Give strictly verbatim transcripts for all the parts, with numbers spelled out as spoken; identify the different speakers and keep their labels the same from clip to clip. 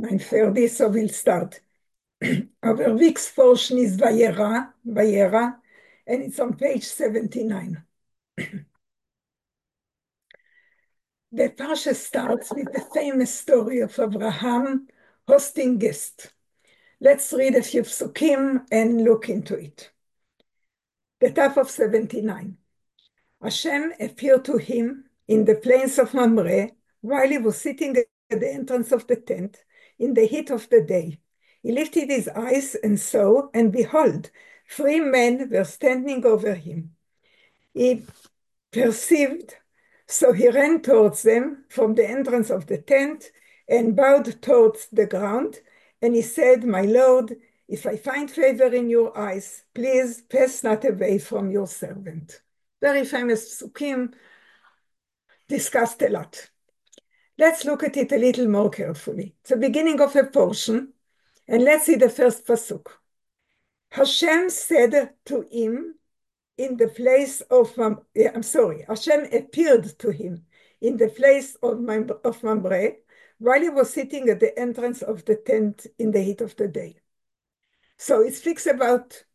Speaker 1: nine thirty, so we'll start. Our week's portion is Vayera, Vayera, and it's on page seventy-nine. The parsha starts with the famous story of Abraham hosting guests. Let's read a few psukim and look into it. The top of seventy-nine. Hashem appeared to him in the plains of Mamre while he was sitting at the entrance of the tent in the heat of the day. He lifted his eyes and saw, and behold, three men were standing over him. He perceived, so he ran towards them from the entrance of the tent and bowed towards the ground. And he said, "My Lord, if I find favor in your eyes, please pass not away from your servant." Very famous psukim, discussed a lot. Let's look at it a little more carefully. It's the beginning of a portion, and let's see the first pasuk. Hashem said to him in the place of, yeah, I'm sorry, Hashem appeared to him in the place of, of Mamre while he was sitting at the entrance of the tent in the heat of the day. So it speaks about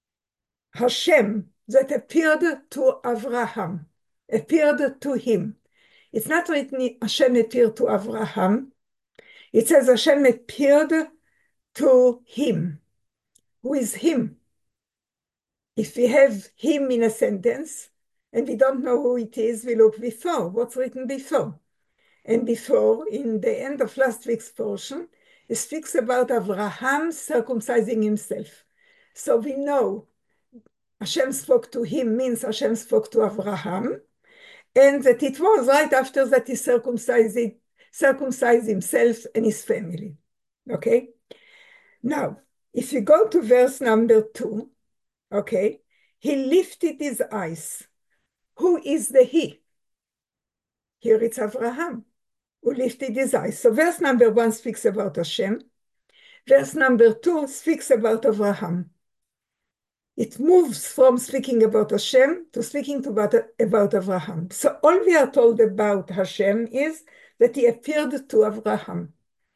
Speaker 1: Hashem that appeared to Abraham, appeared to him. It's not written Hashem appeared to Abraham. It says Hashem appeared to him. Who is him? If we have him in a sentence and we don't know who it is, we look before. What's written before? And before, in the end of last week's portion, it speaks about Abraham circumcising himself. So we know Hashem spoke to him means Hashem spoke to Abraham, and that it was right after that he circumcised, circumcised himself and his family. Okay? Now, if you go to verse number two, okay, he lifted his eyes. Who is the he? Here it's Abraham who lifted his eyes. So verse number one speaks about Hashem. Verse number two speaks about Abraham. It moves from speaking about Hashem to speaking to about, about Abraham. So all we are told about Hashem is that he appeared to Abraham.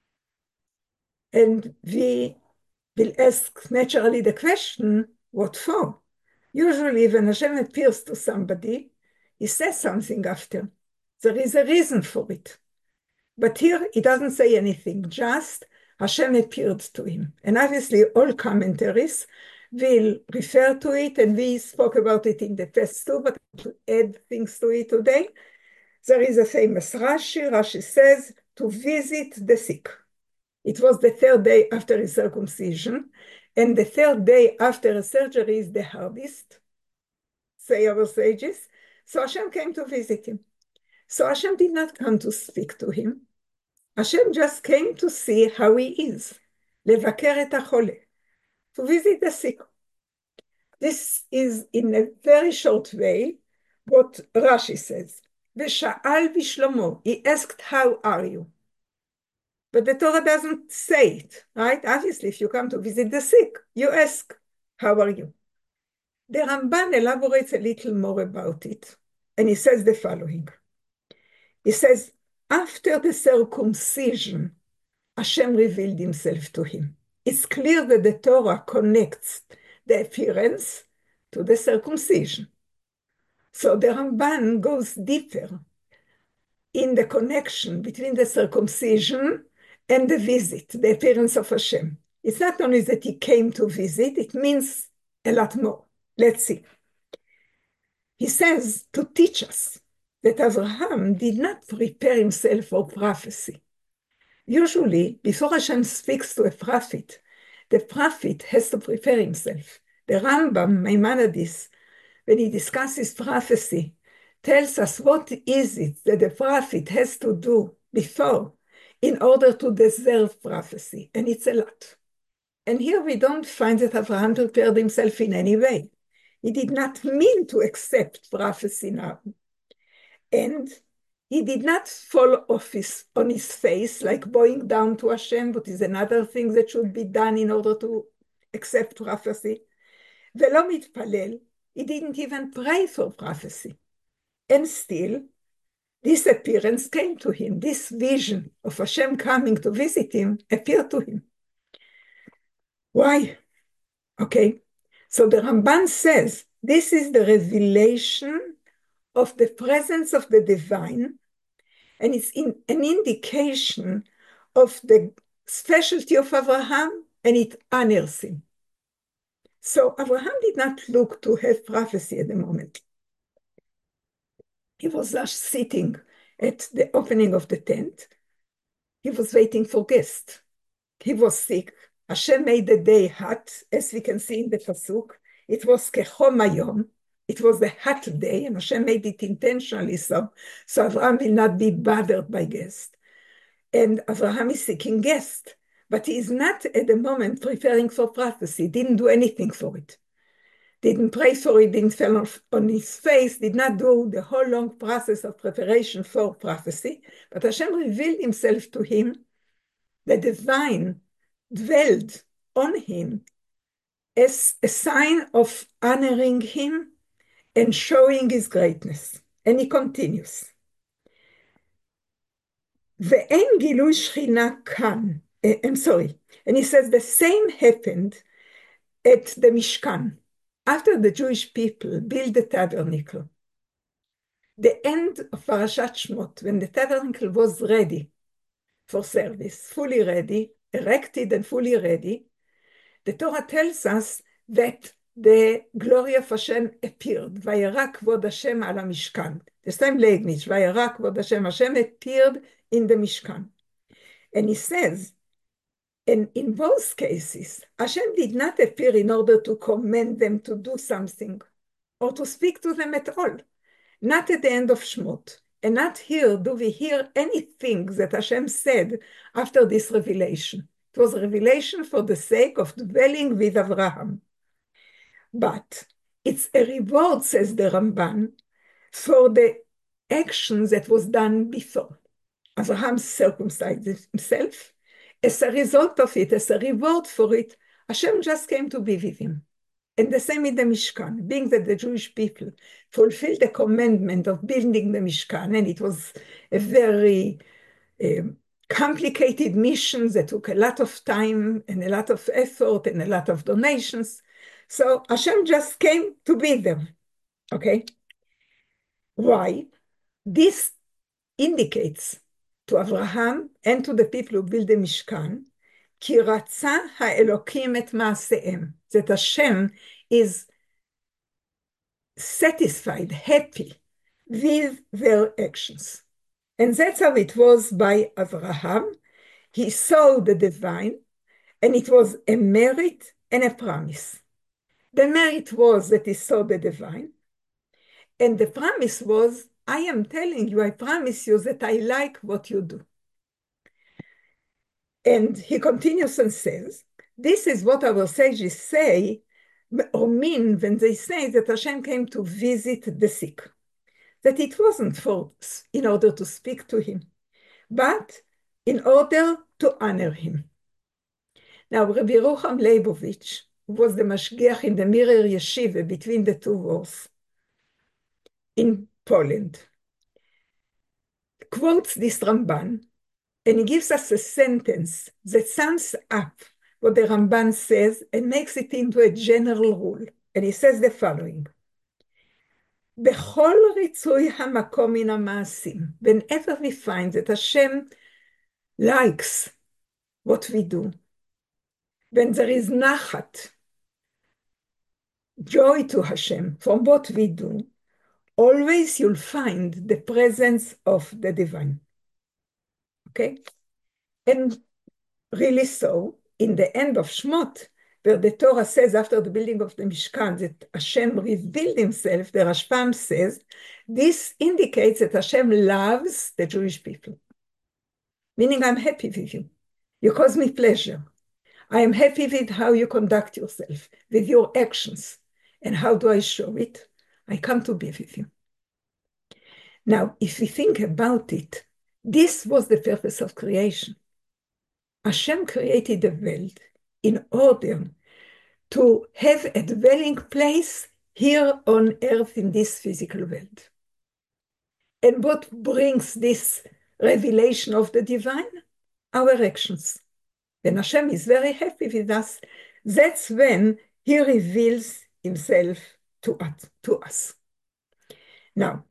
Speaker 1: And we will ask naturally the question, what for? Usually when Hashem appears to somebody, he says something after. There is a reason for it. But here he doesn't say anything, just Hashem appeared to him. And obviously all commentaries will refer to it, and we spoke about it in the test too, but to add things to it today, there is a famous Rashi. Rashi says, to visit the sick. It was the third day after his circumcision, and the third day after a surgery is the hardest, say our sages. So Hashem came to visit him. So Hashem did not come to speak to him. Hashem just came to see how he is. Levaker et hachole. To visit the sick. This is in a very short way what Rashi says. V'sha'al bishlomo. He asked, how are you? But the Torah doesn't say it, right? Obviously, if you come to visit the sick, you ask, how are you? The Ramban elaborates a little more about it, and he says the following. He says, after the circumcision, Hashem revealed himself to him. It's clear that the Torah connects the appearance to the circumcision. So the Ramban goes deeper in the connection between the circumcision and the visit, the appearance of Hashem. It's not only that he came to visit, it means a lot more. Let's see. He says to teach us that Abraham did not prepare himself for prophecy. Usually, before Hashem speaks to a prophet, the prophet has to prepare himself. The Rambam, Maimonides, when he discusses prophecy, tells us what is it that the prophet has to do before in order to deserve prophecy, and it's a lot. And here we don't find that Abraham prepared himself in any way. He did not mean to accept prophecy now. And he did not fall off his, on his face, like bowing down to Hashem, but is another thing that should be done in order to accept prophecy. Velo mitpalel, he didn't even pray for prophecy. And still, This appearance came to him. This vision of Hashem coming to visit him appeared to him. Why? Okay. So the Ramban says, this is the revelation of the presence of the divine, and it's in, an indication of the specialty of Abraham, and it honors him. So Abraham did not look to have prophecy at the moment. He was just sitting at the opening of the tent. He was waiting for guests. He was sick. Hashem made the day hot, as we can see in the Pasuk. It was kechom hayom. It was a hot day, and Hashem made it intentionally so. So Abraham will not be bothered by guests. And Abraham is seeking guests, but he is not at the moment preparing for prophecy. Didn't do anything for it. Didn't pray for it, didn't fall on his face, did not do the whole long process of preparation for prophecy. But Hashem revealed himself to him. The divine dwelled on him as a sign of honoring him and showing his greatness. And he continues. Ve'en gilui shechina kan. I'm sorry. And he says the same happened at the Mishkan. After the Jewish people built the tabernacle, the end of Parashat Shmot, when the tabernacle was ready for service, fully ready, erected and fully ready, the Torah tells us that the glory of Hashem appeared. Vayera kvod Hashem al Mishkan. The same language, Vayera kvod Hashem. Hashem appeared in the Mishkan. And he says, and in both cases, Hashem did not appear in order to command them to do something or to speak to them at all. Not at the end of Shmot. And not here do we hear anything that Hashem said after this revelation. It was a revelation for the sake of dwelling with Abraham. But it's a reward, says the Ramban, for the actions that was done before. Abraham circumcised himself. As a result of it, as a reward for it, Hashem just came to be with him. And the same in the Mishkan, being that the Jewish people fulfilled the commandment of building the Mishkan, and it was a very um, complicated mission that took a lot of time and a lot of effort and a lot of donations. So Hashem just came to be there, okay? Why? This indicates to Abraham and to the people who built the Mishkan, כי רצה האלוקים את מעשיהם, that Hashem is satisfied, happy with their actions. And that's how it was by Abraham. He saw the divine, and it was a merit and a promise. The merit was that he saw the divine, and the promise was, I am telling you, I promise you that I like what you do. And he continues and says, this is what our sages say, or mean when they say that Hashem came to visit the sick. That it wasn't for, in order to speak to him, but in order to honor him. Now, Rabbi Yerucham Leibovich, who was the mashgiach in the Mirror Yeshiva between the two wars in Poland, quotes this Ramban, and he gives us a sentence that sums up what the Ramban says and makes it into a general rule. And he says the following, בכל ריצוי המקום מן המעשים, whenever we find that Hashem likes what we do, when there is nachat, joy to Hashem from what we do, always you'll find the presence of the divine. Okay? And really so, in the end of Shmot, where the Torah says after the building of the Mishkan that Hashem revealed himself, the Rashbam says, this indicates that Hashem loves the Jewish people. Meaning, I'm happy with you. You cause me pleasure. I am happy with how you conduct yourself, with your actions. And how do I show it? I come to be with you. Now, if we think about it, this was the purpose of creation. Hashem created the world in order to have a dwelling place here on earth in this physical world. And what brings this revelation of the divine? Our actions. When Hashem is very happy with us, that's when he reveals himself to us. To us. Now,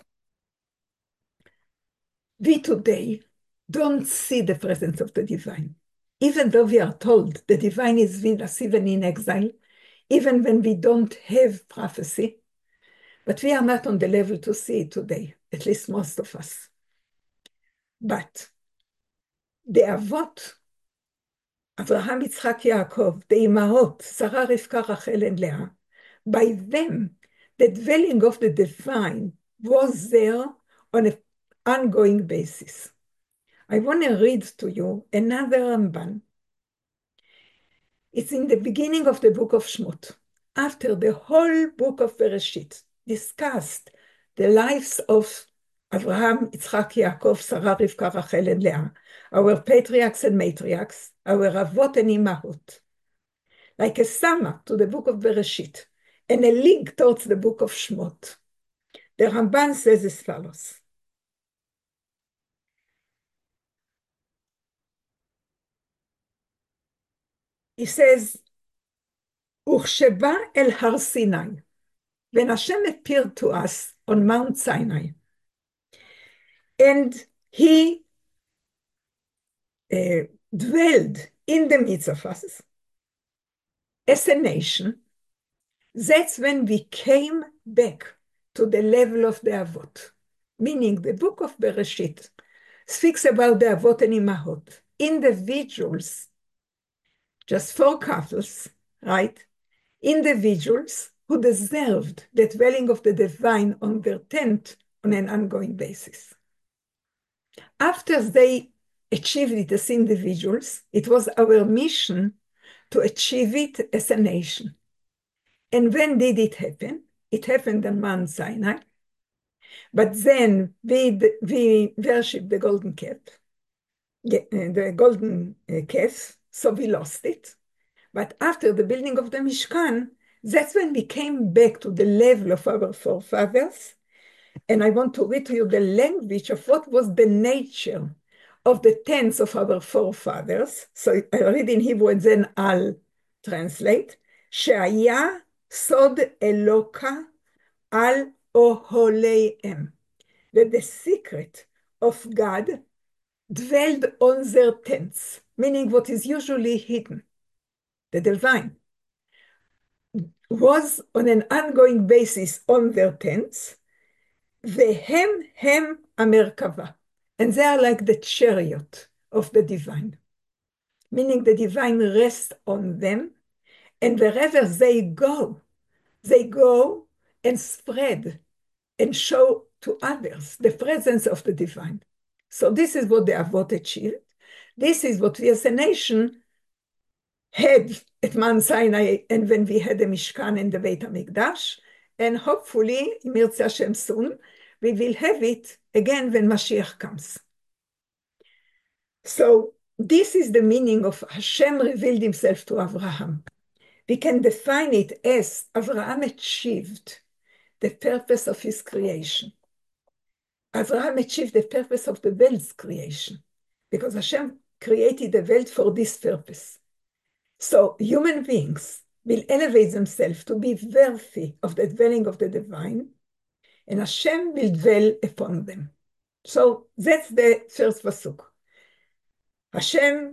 Speaker 1: we today don't see the presence of the divine. Even though we are told the divine is with us even in exile, even when we don't have prophecy, but we are not on the level to see it today, at least most of us. But the Avot, Abraham, Yitzchak, Yaakov, the Imahot, Sarah, Rivka, Rachel, and Leah, by them, the dwelling of the divine was there on an ongoing basis. I want to read to you another Ramban. It's in the beginning of the book of Shmot, after the whole book of Bereshit discussed the lives of Abraham, Yitzchak, Yaakov, Sarah, Rivka, Rachel, and Leah, our patriarchs and matriarchs, our Avot and Imahot, like a sum up to the book of Bereshit, and a link towards the book of Shmot. The Ramban says as follows. He says, Uchsheba el Har Sinai, when Hashem appeared to us on Mount Sinai, and he uh, dwelled in the midst of us as a nation, that's when we came back to the level of the Avot, meaning the book of Bereshit speaks about the Avot and Imahot, individuals, just four couples, right? Individuals who deserved the dwelling of the divine on their tent on an ongoing basis. After they achieved it as individuals, it was our mission to achieve it as a nation. And when did it happen? It happened on Mount Sinai. But then we, we worshiped the golden calf, the golden calf, so we lost it. But after the building of the Mishkan, that's when we came back to the level of our forefathers. And I want to read to you the language of what was the nature of the tents of our forefathers. So I read in Hebrew and then I'll translate. She'aya sod Eloka al oholeihem. That the secret of God dwelled on their tents, meaning what is usually hidden, the divine, was on an ongoing basis on their tents. Vehem hem amerkava, and they are like the chariot of the divine, meaning the divine rests on them, and wherever they go, they go and spread and show to others the presence of the divine. So this is what the Avot achieved. This is what we as a nation had at Mount Sinai, and when we had the Mishkan and the Beit HaMikdash, and hopefully, Im Yirtzeh Hashem soon, we will have it again when Mashiach comes. So this is the meaning of Hashem revealed himself to Abraham. We can define it as Abraham achieved the purpose of his creation. Abraham achieved the purpose of the world's creation, because Hashem created the world for this purpose. So human beings will elevate themselves to be worthy of the dwelling of the divine, and Hashem will dwell upon them. So that's the first pasuk. Hashem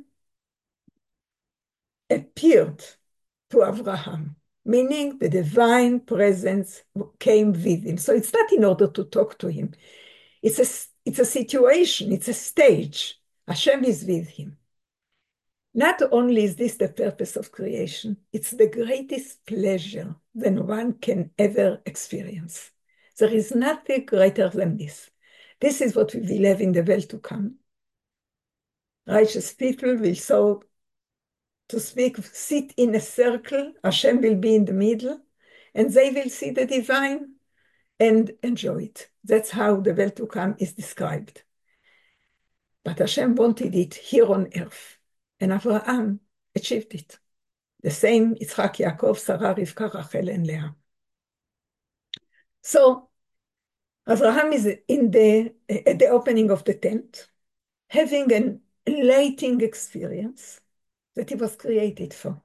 Speaker 1: appeared to Abraham, meaning the divine presence came with him. So it's not in order to talk to him. It's a, it's a situation, it's a stage. Hashem is with him. Not only is this the purpose of creation, it's the greatest pleasure that one can ever experience. There is nothing greater than this. This is what we will have in the world to come. Righteous people will, so to speak, sit in a circle. Hashem will be in the middle, and they will see the divine and enjoy it. That's how the world to come is described. But Hashem wanted it here on earth, and Abraham achieved it. The same Yitzchak, Yaakov, Sarah, Rivka, Rachel, and Leah. So Abraham is in the, at the opening of the tent, having an elating experience that he was created for.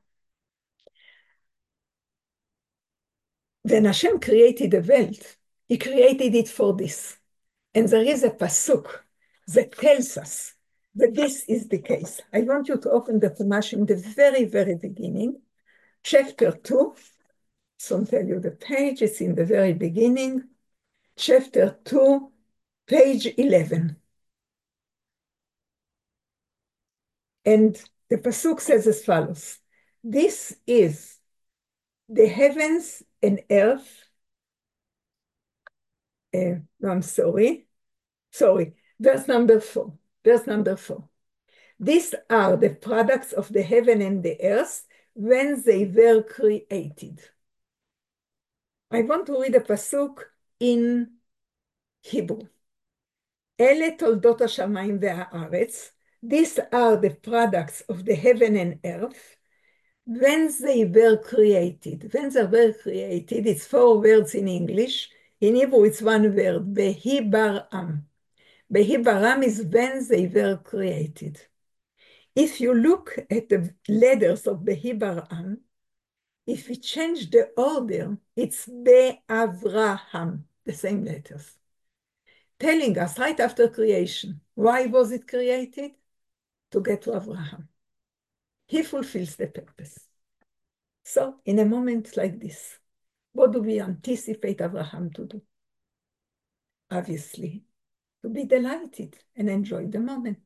Speaker 1: When Hashem created the world, he created it for this. And there is a pasuk that tells us that this is the case. I want you to open the Chumash in the very, very beginning, chapter two. So I'll tell you the page, it's in the very beginning, chapter two, page eleven. And the pasuk says as follows: this is the heavens and earth. Uh, no, I'm sorry. Sorry, verse number four. Verse number four. These are the products of the heaven and the earth when they were created. I want to read a pasuk in Hebrew. אלה תולדות השמיים והארץ. These are the products of the heaven and earth when they were created. When they were created, it's four words in English. In Hebrew, it's one word, Behibaram. Behibaram is when they were created. If you look at the letters of Behibaram, if we change the order, it's Be'avraham, the same letters, telling us right after creation. Why was it created? To get to Abraham. He fulfills the purpose. So in a moment like this, what do we anticipate Abraham to do? Obviously, to be delighted and enjoy the moment.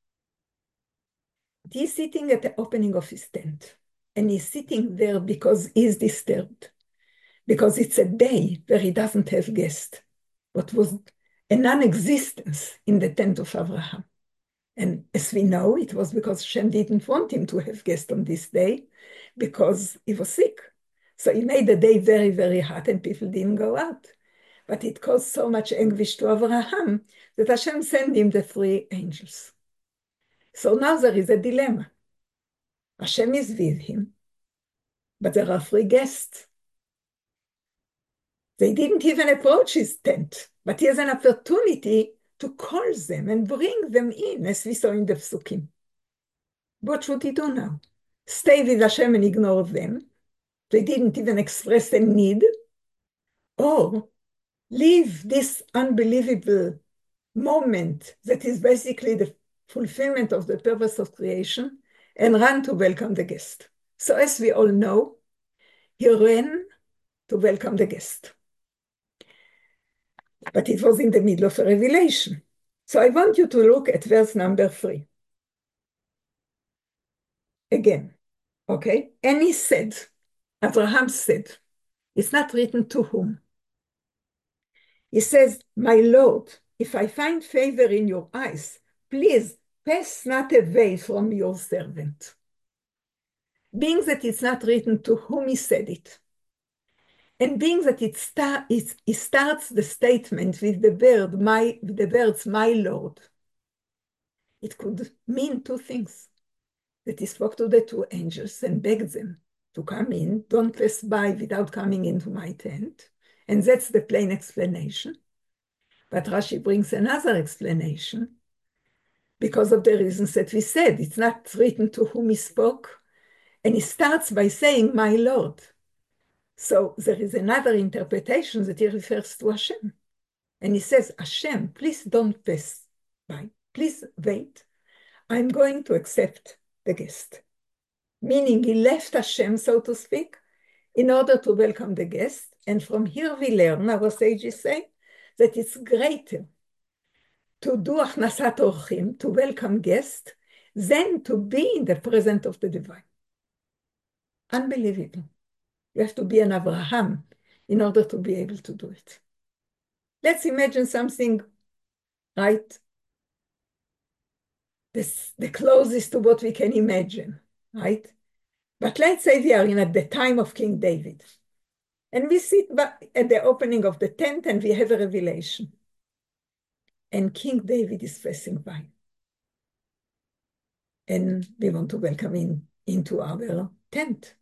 Speaker 1: He's sitting at the opening of his tent, and he's sitting there because he's disturbed, because it's a day where he doesn't have guests, what was a non-existence in the tent of Abraham. And as we know, it was because Shem didn't want him to have guests on this day, because he was sick. So he made the day very, very hot, and people didn't go out. But it caused so much anguish to Abraham that Hashem sent him the three angels. So now there is a dilemma. Hashem is with him, but there are three guests. They didn't even approach his tent, but he has an opportunity to call them and bring them in, as we saw in the Psukim. What should he do now? Stay with Hashem and ignore them? They didn't even express a need? Or leave this unbelievable moment that is basically the fulfillment of the purpose of creation and run to welcome the guest? So as we all know, he ran to welcome the guest. But it was in the middle of a revelation. So I want you to look at verse number three. Again, okay? And he said, Abraham said, it's not written to whom. He says, my Lord, if I find favor in your eyes, please pass not away from your servant. Being that it's not written to whom he said it, and being that it, start, it, it starts the statement with the word, my, the words, my Lord, it could mean two things. That he spoke to the two angels and begged them to come in, don't pass by without coming into my tent. And that's the plain explanation. But Rashi brings another explanation because of the reasons that we said. It's not written to whom he spoke. And he starts by saying, my Lord. So there is another interpretation that he refers to Hashem. And he says, Hashem, please don't pass by. Please wait. I'm going to accept the guest. Meaning he left Hashem, so to speak, in order to welcome the guest. And from here we learn, our sages say, that it's greater to do achnasat orchim, to welcome guests, than to be in the presence of the divine. Unbelievable. You have to be an Abraham in order to be able to do it. Let's imagine something, right? This, the closest to what we can imagine, right? But let's say we are in at the time of King David. And we sit at the opening of the tent and we have a revelation. And King David is passing by. And we want to welcome him into our tent.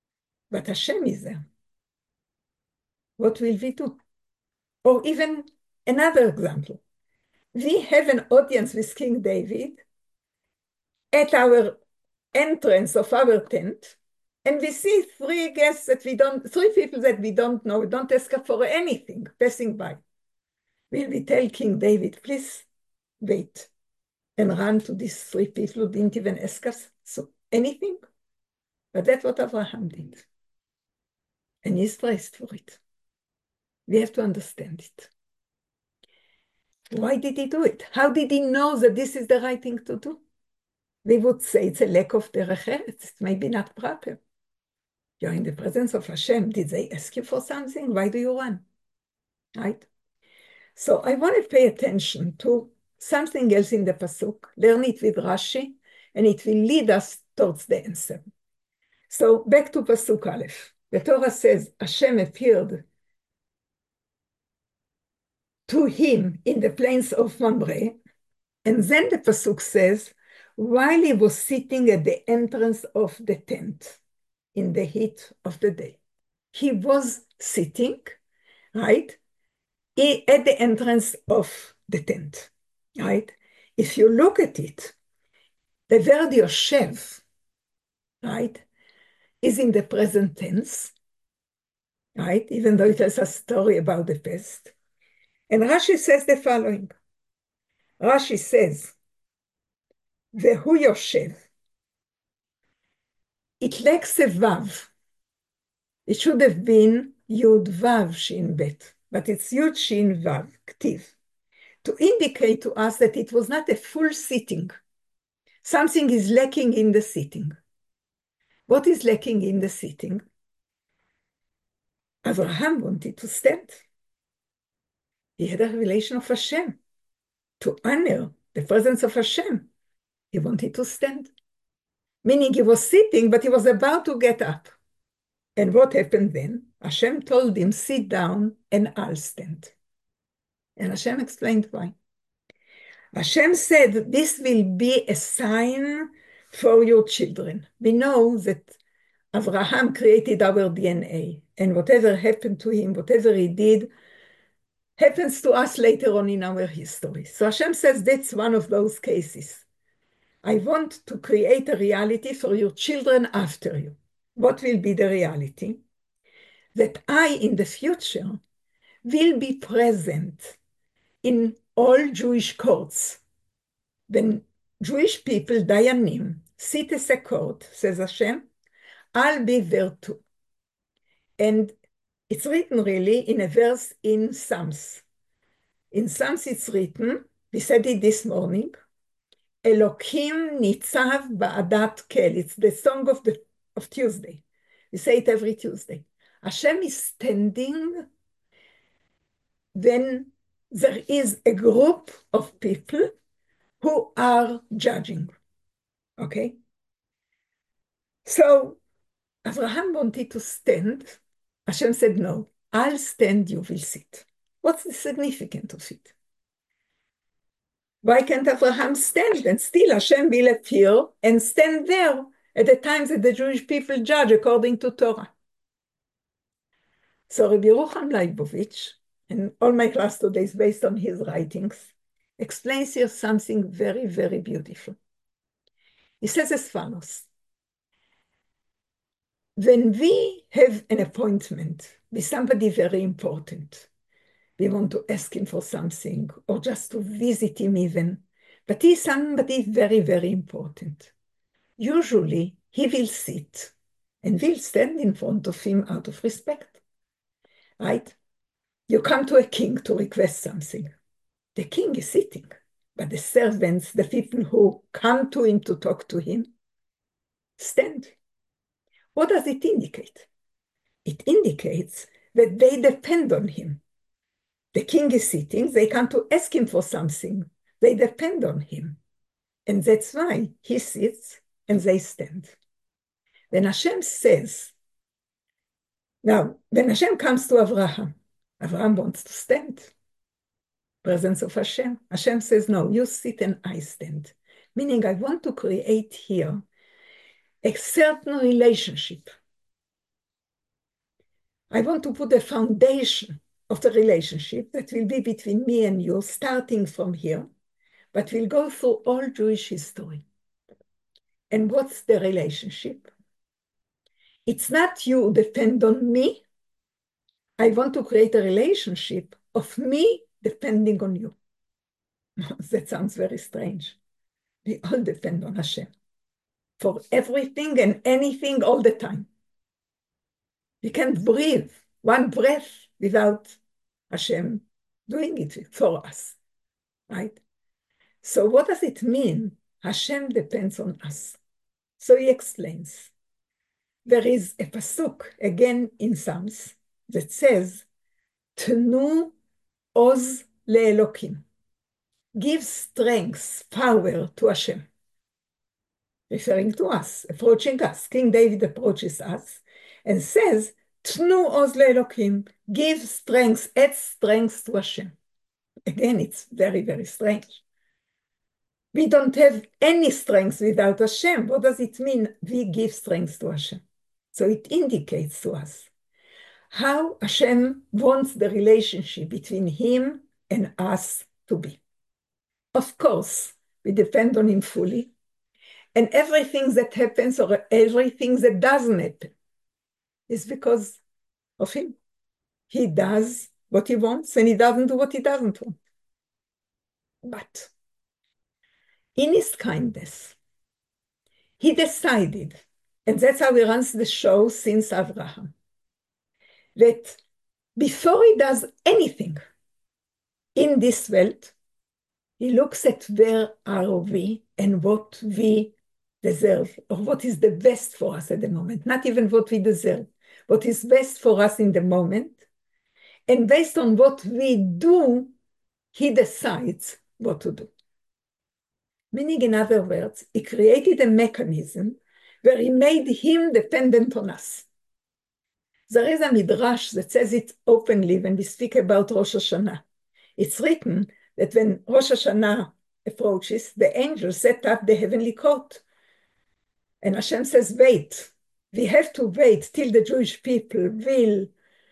Speaker 1: But Hashem is there. What will we do? Or even Another example. We have an audience with King David at our entrance of our tent, and we see three guests that we don't, three people that we don't know, we don't ask for anything, passing by. Will we tell King David, please wait, and run to these three people who didn't even ask us so anything? But that's what Abraham did. And he's praised for it. We have to understand it. Why did he do it? How did he know that this is the right thing to do? We would say it's a lack of derech eretz. It's maybe not proper. You're in the presence of Hashem. Did they ask you for something? Why do you run? Right? So I want to pay attention to something else in the Pasuk, learn it with Rashi, and it will lead us towards the answer. So back to Pasuk Aleph. The Torah says, Hashem appeared to him in the plains of Mamre, and then the Pasuk says, while he was sitting at the entrance of the tent in the heat of the day. He was sitting, right, at the entrance of the tent, right? If you look at it, the word Yoshev, right, is in the present tense, right, even though it has a story about the past. And Rashi says the following. Rashi says, Vehu Yoshev. It lacks a vav. It should have been Yud Vav Shin Bet, but it's Yud Shin Vav, Ktiv, to indicate to us that it was not a full sitting. Something is lacking in the sitting. What is lacking in the sitting? Abraham wanted to stand. He had a revelation of Hashem. To honor the presence of Hashem, he wanted to stand. Meaning he was sitting, but he was about to get up. And what happened then? Hashem told him, sit down and I'll stand. And Hashem explained why. Hashem said, this will be a sign for your children. We know that Abraham created our D N A, and whatever happened to him, whatever he did, happens to us later on in our history. So Hashem says, that's one of those cases. I want to create a reality for your children after you. What will be the reality? That I, in the future, will be present in all Jewish courts. When Jewish people, Dayanim, sit as a court, says Hashem, I'll be there too. And it's written really in a verse in Psalms. In Psalms it's written, we said it this morning, Elokim nitzav ba'adat kel. It's the song of, the, of Tuesday. We say it every Tuesday. Hashem is standing when there is a group of people who are judging. Okay? So Abraham wanted to stand. Hashem said, no, I'll stand, you will sit. What's the significance of it? Why can't Abraham stand? And still Hashem will appear and stand there at the time that the Jewish people judge according to Torah. So Rabbi Yerucham Leibovich, and all my class today is based on his writings, explains here something very, very beautiful. He says as follows. When we have an appointment with somebody very important, we want to ask him for something or just to visit him even, but he's somebody very, very important. Usually he will sit and we'll stand in front of him out of respect, right? You come to a king to request something. The king is sitting, but the servants, the people who come to him to talk to him, stand. What does it indicate? It indicates that they depend on him. The king is sitting, they come to ask him for something. They depend on him. And that's why he sits and they stand. When Hashem says, now, when Hashem comes to Abraham, Abraham wants to stand. Presence of Hashem. Hashem says, no, you sit and I stand. Meaning I want to create here a certain relationship. I want to put a foundation of the relationship that will be between me and you, starting from here, but will go through all Jewish history. And what's the relationship? It's not you depend on me. I want to create a relationship of me depending on you. That sounds very strange. We all depend on Hashem for everything and anything all the time. We can't breathe one breath without Hashem doing it for us, right? So what does it mean? Hashem depends on us. So he explains. There is a pasuk, again in Psalms, that says, Tnu oz le'elokim. Give strength, power to Hashem. Referring to us, approaching us. King David approaches us and says, Tnu oz le'elokim. Give strength, add strength to Hashem. Again, it's very, very strange. We don't have any strength without Hashem. What does it mean? We give strength to Hashem. So it indicates to us how Hashem wants the relationship between him and us to be. Of course, we depend on him fully. And everything that happens or everything that doesn't happen is because of him. He does what he wants and he doesn't do what he doesn't want. But in his kindness, he decided, and that's how he runs the show since Abraham, that before he does anything in this world, he looks at where are we and what we deserve, or what is the best for us at the moment, not even what we deserve, what is best for us in the moment. And based on what we do, he decides what to do. Meaning, in other words, he created a mechanism where he made him dependent on us. There is a midrash that says it openly when we speak about Rosh Hashanah. It's written that when Rosh Hashanah approaches, the angels set up the heavenly court. And Hashem says, wait, we have to wait till the Jewish people will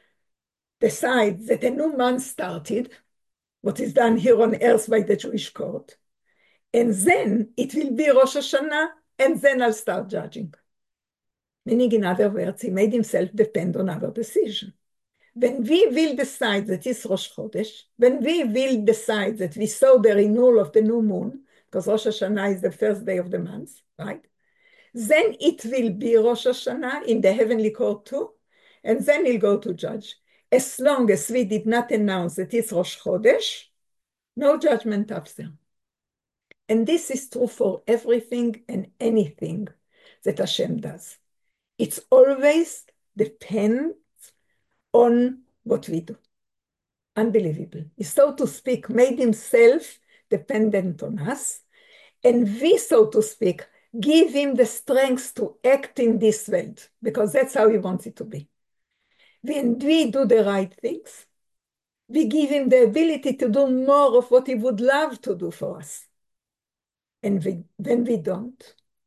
Speaker 1: decide that a new month started, what is done here on earth by the Jewish court. And then it will be Rosh Hashanah, and then I'll start judging. Meaning, in other words, he made himself depend on our decision. When we will decide that it's Rosh Chodesh, when we will decide that we saw the renewal of the new moon, because Rosh Hashanah is the first day of the month, right? Then it will be Rosh Hashanah in the heavenly court too, and then he'll go to judge. As long as we did not announce that it's Rosh Chodesh, no judgment after. And this is true for everything and anything that Hashem does. It's always depends on what we do. Unbelievable. He, so to speak, made himself dependent on us, and we, so to speak, give him the strength to act in this world, because that's how he wants it to be. When we do the right things, we give him the ability to do more of what he would love to do for us. And we, when we don't,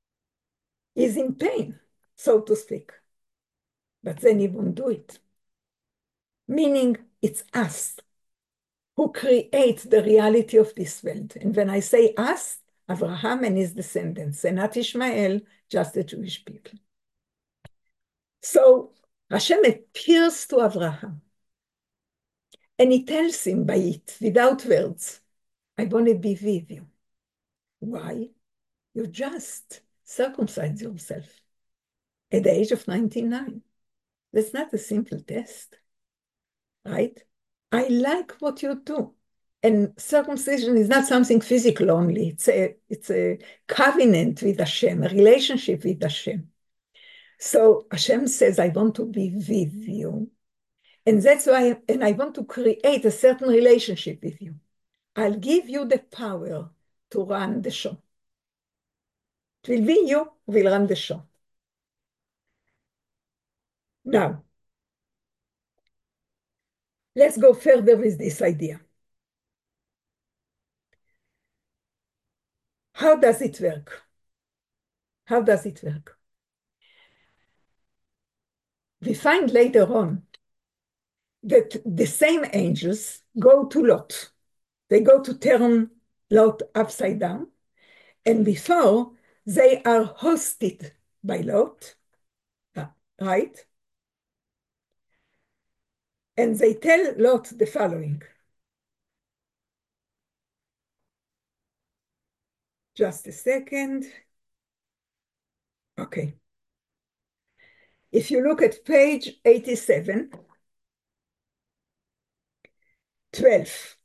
Speaker 1: he's in pain, so to speak. But then he won't do it. Meaning it's us who create the reality of this world. And when I say us, Abraham and his descendants, and not Ishmael, just the Jewish people. So Hashem appears to Abraham, and he tells him by it, without words, I want to be with you. Why? You just circumcise yourself at the age of ninety-nine. That's not a simple test, right? I like what you do. And circumcision is not something physical only. It's a, it's a covenant with Hashem, a relationship with Hashem. So Hashem says, I want to be with you. And that's why, and I want to create a certain relationship with you. I'll give you the power to run the show. It will be you who will run the show. Now, let's go further with this idea. How does it work? How does it work? We find later on that the same angels go to Lot. They go to turn Lot upside down, and before they are hosted by Lot, uh, right? And they tell Lot the following. Just a second. Okay. If you look at page eighty-seven, twelve,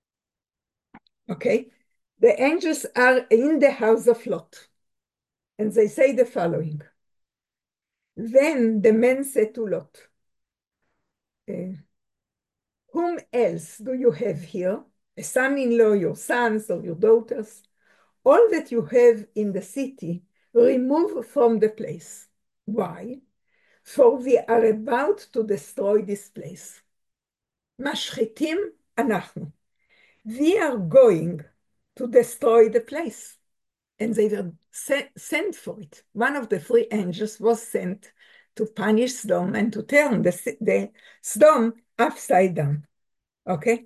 Speaker 1: okay, the angels are in the house of Lot, and they say the following. Then the men said to Lot, uh, whom else do you have here? A son-in-law, your sons or your daughters? All that you have in the city, remove from the place. Why? For we are about to destroy this place. Mashchitim anachnu. We are going to destroy the place. And they were sent for it. One of the three angels was sent to punish Sodom and to turn the, the Sodom upside down. Okay?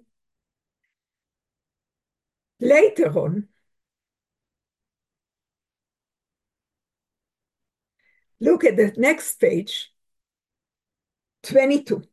Speaker 1: Later on, look at the next page, twenty-two.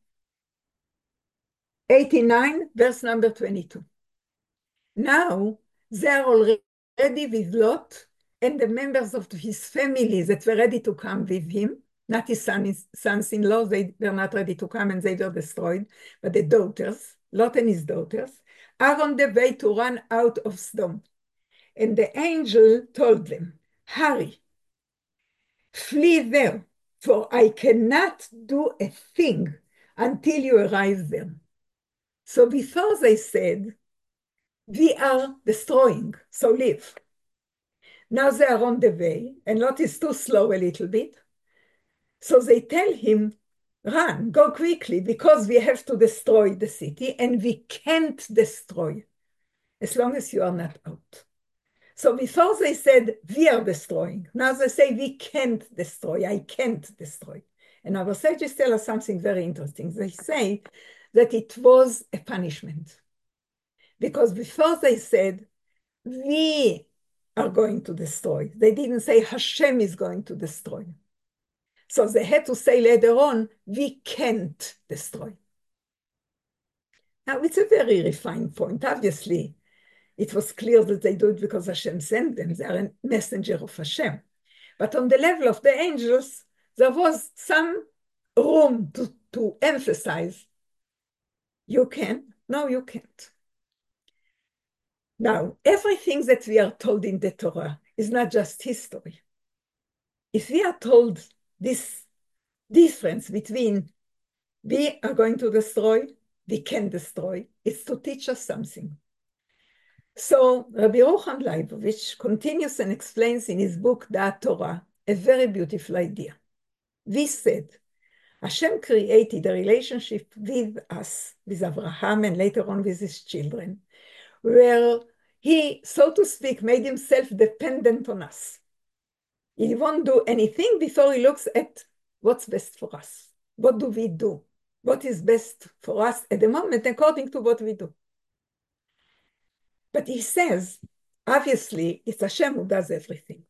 Speaker 1: eighty-nine, verse number twenty-two. Now, they're already with Lot and the members of his family that were ready to come with him, not his son, sons-in-law, they were not ready to come and they were destroyed, but the daughters, Lot and his daughters, are on the way to run out of Sodom. And the angel told them, hurry, flee there, for I cannot do a thing until you arrive there. So before they said, we are destroying, so leave. Now they are on the way, and Lot is too slow a little bit. So they tell him, run, go quickly, because we have to destroy the city, and we can't destroy as long as you are not out. So before they said, we are destroying, now they say, we can't destroy, I can't destroy. And our sages tell us something very interesting. They say that it was a punishment. Because before they said, we are going to destroy. They didn't say Hashem is going to destroy. So they had to say later on, we can't destroy. Now, it's a very refined point. Obviously, it was clear that they do it because Hashem sent them. They are a messenger of Hashem. But on the level of the angels, there was some room to, to emphasize, you can, no, you can't. Now, everything that we are told in the Torah is not just history. If we are told this difference between we are going to destroy, we can destroy, it's to teach us something. So Rabbi Yerucham Leibovich continues and explains in his book, Da'at Torah, a very beautiful idea. We said, Hashem created a relationship with us, with Abraham, and later on with his children, where he, so to speak, made himself dependent on us. He won't do anything before he looks at what's best for us. What do we do? What is best for us at the moment according to what we do? But he says, obviously, it's Hashem who does everything.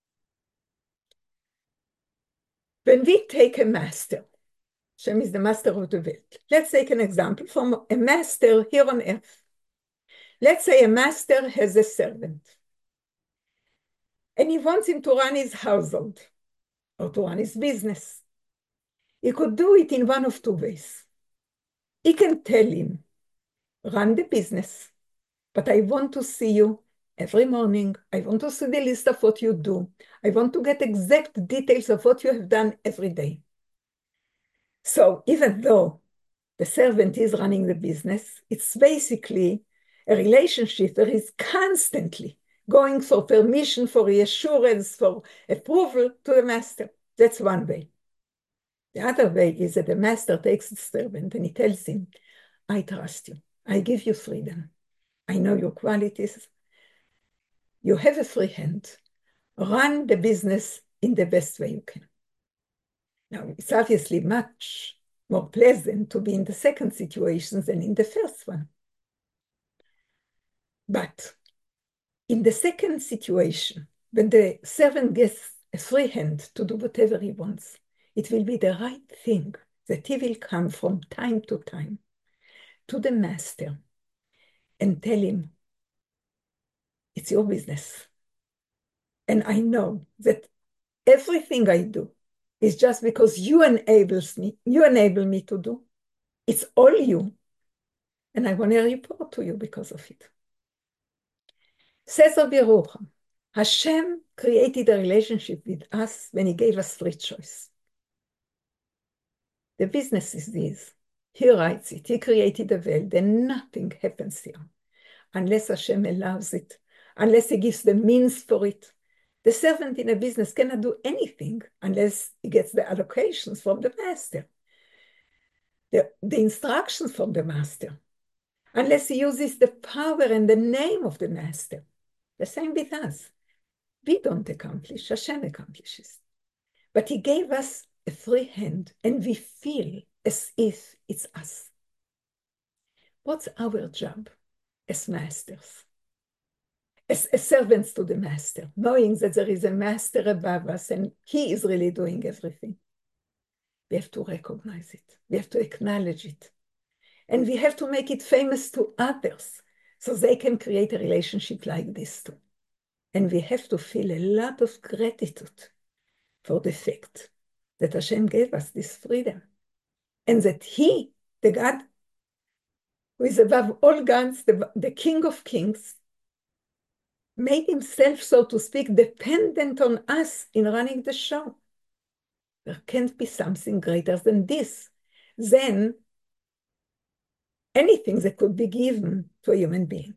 Speaker 1: When we take a master, Hashem is the master of the world. Let's take an example from a master here on earth. Let's say a master has a servant, and he wants him to run his household or to run his business. He could do it in one of two ways. He can tell him, run the business, but I want to see you every morning. I want to see the list of what you do. I want to get exact details of what you have done every day. So even though the servant is running the business, it's basically a relationship that is constantly going for permission, for reassurance, for approval to the master. That's one way. The other way is that the master takes the servant and he tells him, I trust you. I give you freedom. I know your qualities. You have a free hand. Run the business in the best way you can. Now, it's obviously much more pleasant to be in the second situation than in the first one. But in the second situation, when the servant gets a free hand to do whatever he wants, it will be the right thing that he will come from time to time to the master and tell him, it's your business. And I know that everything I do is just because you enables me, you enable me to do. It's all you. And I want to report to you because of it. Says Rabbi Yerucham, Hashem created a relationship with us when he gave us free choice. The business is this. He writes it. He created the world, and nothing happens here unless Hashem allows it, unless he gives the means for it. The servant in a business cannot do anything unless he gets the allocations from the master, the, the instructions from the master, unless he uses the power and the name of the master. The same with us. We don't accomplish, Hashem accomplishes. But he gave us a free hand, and we feel as if it's us. What's our job as masters? As, as servants to the master, knowing that there is a master above us and he is really doing everything. We have to recognize it. We have to acknowledge it. And we have to make it famous to others so they can create a relationship like this too. And we have to feel a lot of gratitude for the fact that Hashem gave us this freedom. And that he, the God who is above all gods, the, the King of Kings, made himself, so to speak, dependent on us in running the show. There can't be something greater than this, than anything that could be given to a human being.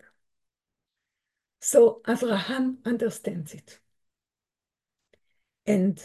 Speaker 1: So Abraham understands it. And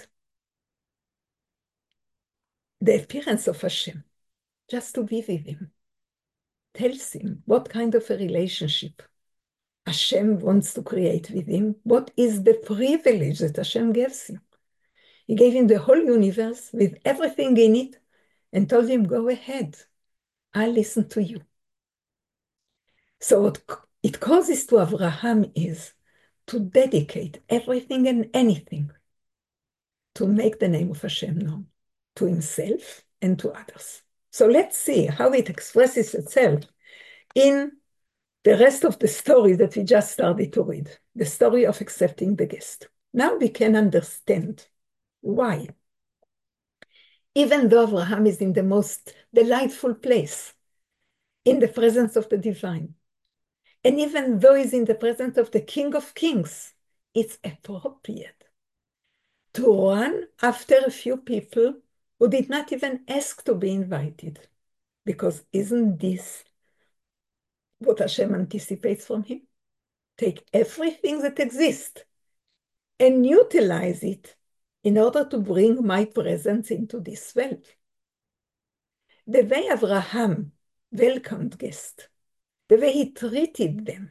Speaker 1: the appearance of Hashem, just to be with him, tells him what kind of a relationship Hashem wants to create with him. What is the privilege that Hashem gives him? He gave him the whole universe with everything in it and told him, go ahead, I'll listen to you. So what it causes to Abraham is to dedicate everything and anything to make the name of Hashem known to himself and to others. So let's see how it expresses itself in the rest of the story that we just started to read, the story of accepting the guest. Now we can understand why. Even though Abraham is in the most delightful place, in the presence of the divine, and even though he's in the presence of the King of Kings, it's appropriate to run after a few people who did not even ask to be invited. Because isn't this what Hashem anticipates from him? Take everything that exists and utilize it in order to bring my presence into this world. The way Abraham welcomed guests, the way he treated them,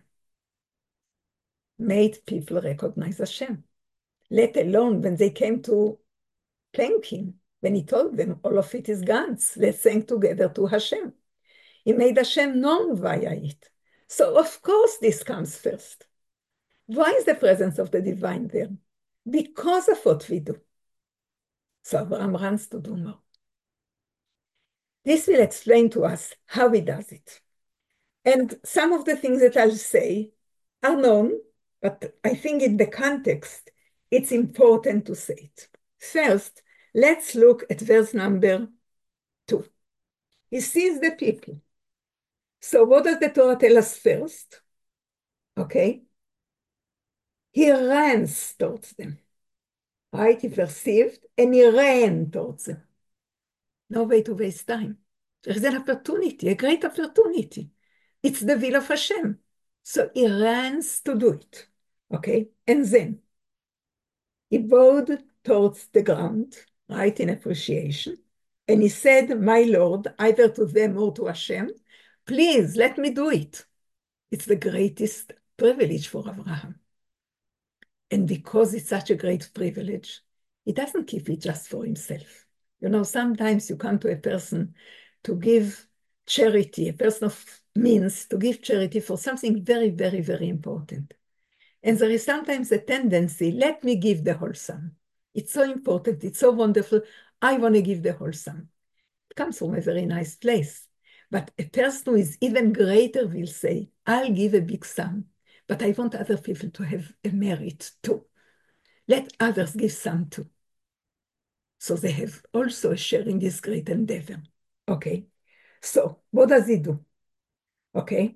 Speaker 1: made people recognize Hashem, let alone when they came to thank him, when he told them, all of it is God's, let's sing together to Hashem. He made Hashem known via it. So of course this comes first. Why is the presence of the divine there? Because of what we do. So Abraham runs to do more. This will explain to us how he does it. And some of the things that I'll say are known, but I think in the context, it's important to say it. First, let's look at verse number two. He sees the people. So what does the Torah tell us first? Okay. He runs towards them. Right? He perceived and he ran towards them. No way to waste time. There is an opportunity, a great opportunity. It's the will of Hashem. So he runs to do it. Okay? And then he bowed towards the ground, right, in appreciation. And he said, my Lord, either to them or to Hashem, please let me do it. It's the greatest privilege for Abraham. And because it's such a great privilege, he doesn't keep it just for himself. You know, sometimes you come to a person to give charity, a person of means to give charity for something very, very, very important. And there is sometimes a tendency, let me give the whole sum. It's so important, it's so wonderful, I want to give the whole sum. It comes from a very nice place. But a person who is even greater will say, I'll give a big sum, but I want other people to have a merit too. Let others give some too. So they have also a share in this great endeavor. Okay, so what does he do? Okay,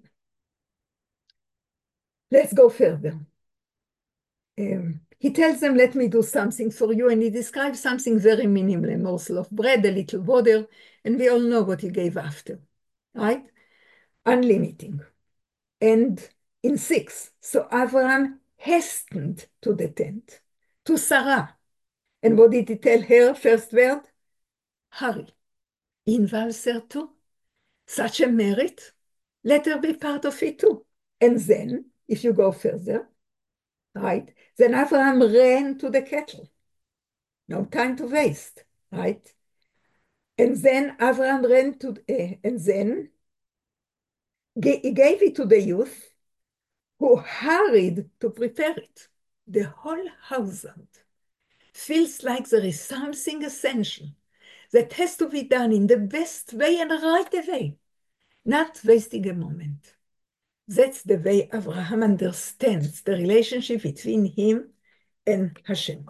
Speaker 1: let's go further. Um, he tells them, let me do something for you, and he describes something very minimal, a morsel of bread, a little water, and we all know what he gave after, right? Unlimiting. And in six, so Abraham hastened to the tent, to Sarah. And what did he tell her? First word, hurry. He involves her too. Such a merit, let her be part of it too. And then, if you go further, right, then Abraham ran to the cattle. No time to waste, right? And then Abraham ran to, uh, and then he gave it to the youth who hurried to prepare it. The whole household feels like there is something essential that has to be done in the best way and right away, not wasting a moment. That's the way Abraham understands the relationship between him and Hashem.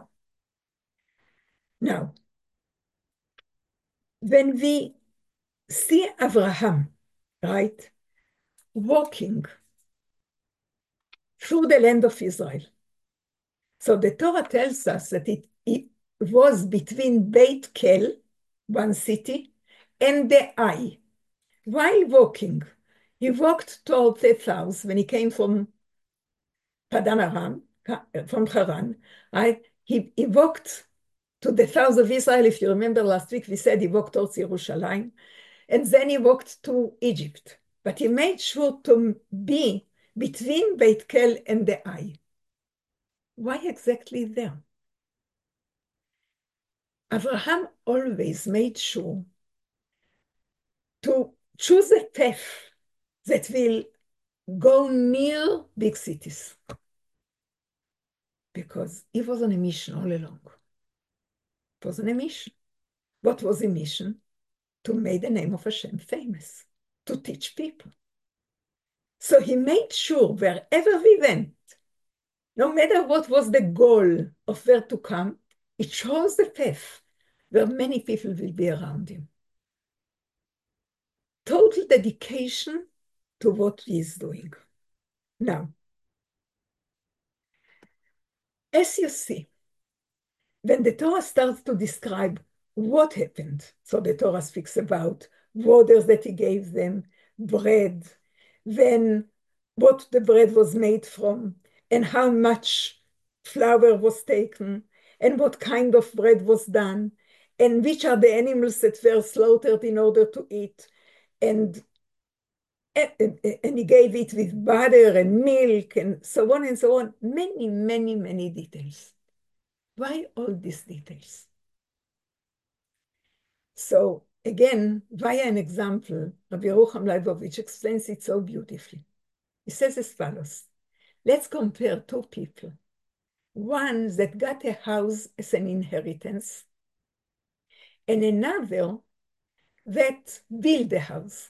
Speaker 1: Now, when we see Abraham, right, walking through the land of Israel, so the Torah tells us that it, it was between Beit Kel, one city, and the Ai. While walking, he walked towards the south when he came from Padan Aram, from Haran, right? He, he walked to the south of Israel. If you remember last week, we said he walked towards Jerusalem, and then he walked to Egypt. But he made sure to be between Beit Kel and the Ai. Why exactly there? Abraham always made sure to choose a path that will go near big cities, because he was on a mission all along. It was on a mission. What was the mission? To make the name of Hashem famous, to teach people. So he made sure wherever we went, no matter what was the goal of where to come, it shows the path where many people will be around him. Total dedication to what he is doing. Now, as you see, when the Torah starts to describe what happened, so the Torah speaks about waters that he gave them, bread, then what the bread was made from, and how much flour was taken, and what kind of bread was done, and which are the animals that were slaughtered in order to eat, and, and, and he gave it with butter and milk, and so on and so on. Many, many, many details. Why all these details? So again, via an example, Rabbi Yerucham Leibovich explains it so beautifully. He says as follows: let's compare two people. One that got a house as an inheritance, and another that built a house.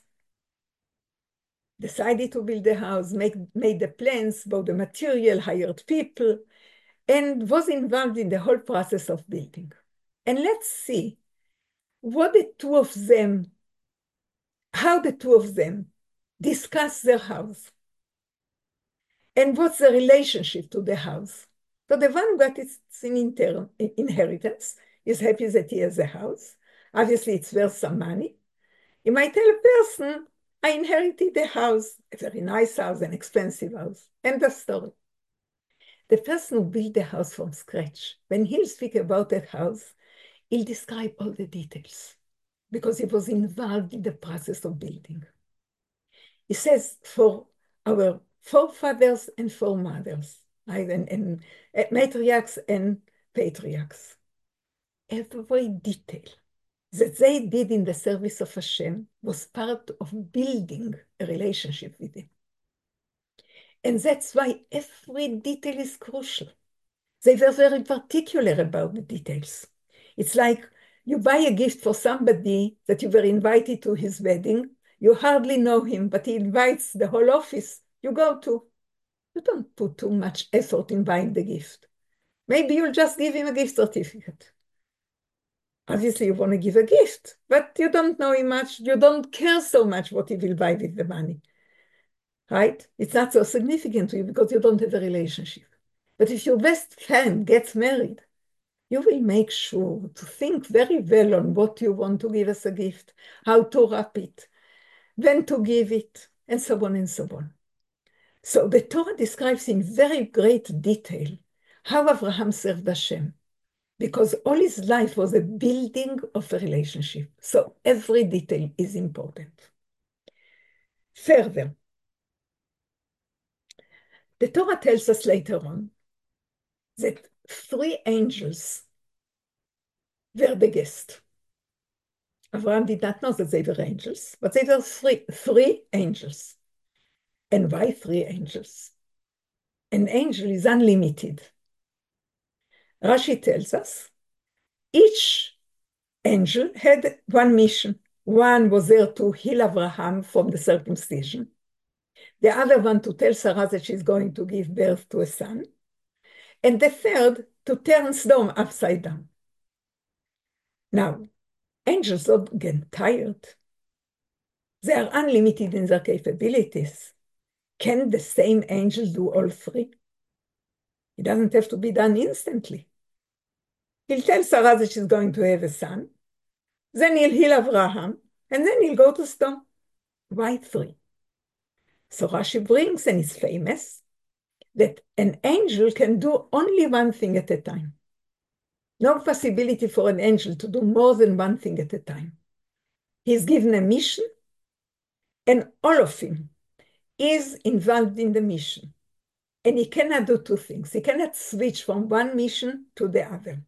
Speaker 1: Decided to build a house, make, made the plans, bought the material, hired people, and was involved in the whole process of building. And let's see what the two of them, how the two of them discuss their house. And what's the relationship to the house? So the one who got its inter- inheritance is happy that he has a house. Obviously, it's worth some money. He might tell a person, I inherited a house, a very nice house, an expensive house. End of story. The person who built the house from scratch, when he'll speak about that house, he'll describe all the details because he was involved in the process of building. He says, for our forefathers and foremothers, right? and, and, and matriarchs and patriarchs, every detail that they did in the service of Hashem was part of building a relationship with Him. And that's why every detail is crucial. They were very particular about the details. It's like you buy a gift for somebody that you were invited to his wedding. You hardly know him, but he invites the whole office. You go to. You don't put too much effort in buying the gift. Maybe you'll just give him a gift certificate. Obviously, you want to give a gift, but you don't know him much. You don't care so much what he will buy with the money, right? It's not so significant to you because you don't have a relationship. But if your best friend gets married, you will make sure to think very well on what you want to give as a gift, how to wrap it, when to give it, and so on and so on. So the Torah describes in very great detail how Abraham served Hashem, because all his life was a building of a relationship. So every detail is important. Further, the Torah tells us later on that three angels were the guest. Abraham did not know that they were angels, but they were three, three angels. And why three angels? An angel is unlimited. Rashi tells us each angel had one mission. One was there to heal Abraham from the circumcision. The other one to tell Sarah that she's going to give birth to a son. And the third to turn Sodom upside down. Now, angels don't get tired. They are unlimited in their capabilities. Can the same angel do all three? It doesn't have to be done instantly. He'll tell Sarah that she's going to have a son, then he'll heal Abraham, and then he'll go to Sodom. Why three? So Rashi brings, and it's famous, that an angel can do only one thing at a time. No possibility for an angel to do more than one thing at a time. He's given a mission, and all of him is involved in the mission. And he cannot do two things. He cannot switch from one mission to the other.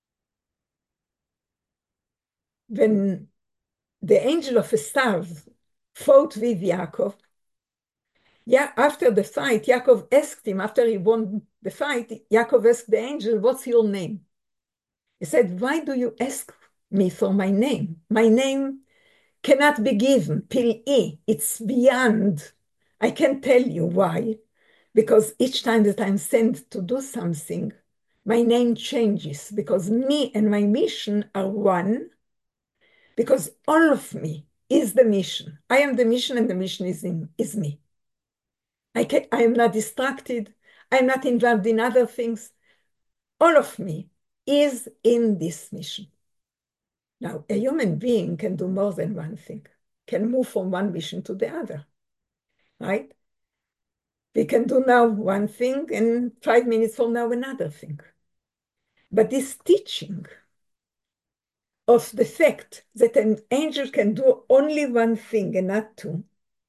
Speaker 1: When the angel of Esav fought with Yaakov, yeah, after the fight, Yaakov asked him, after he won the fight, Yaakov asked the angel, what's your name? He said, why do you ask me for my name? My name cannot be given, Pil-i, it's beyond. I can't tell you why, because each time that I'm sent to do something, my name changes, because me and my mission are one, because all of me is the mission. I am the mission and the mission is, in, is me. I, can, I am not distracted. I am not involved in other things. All of me is in this mission. Now, a human being can do more than one thing, can move from one mission to the other, right? We can do now one thing and five minutes from now another thing. But this teaching of the fact that an angel can do only one thing and not two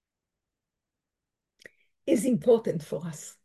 Speaker 1: is important for us.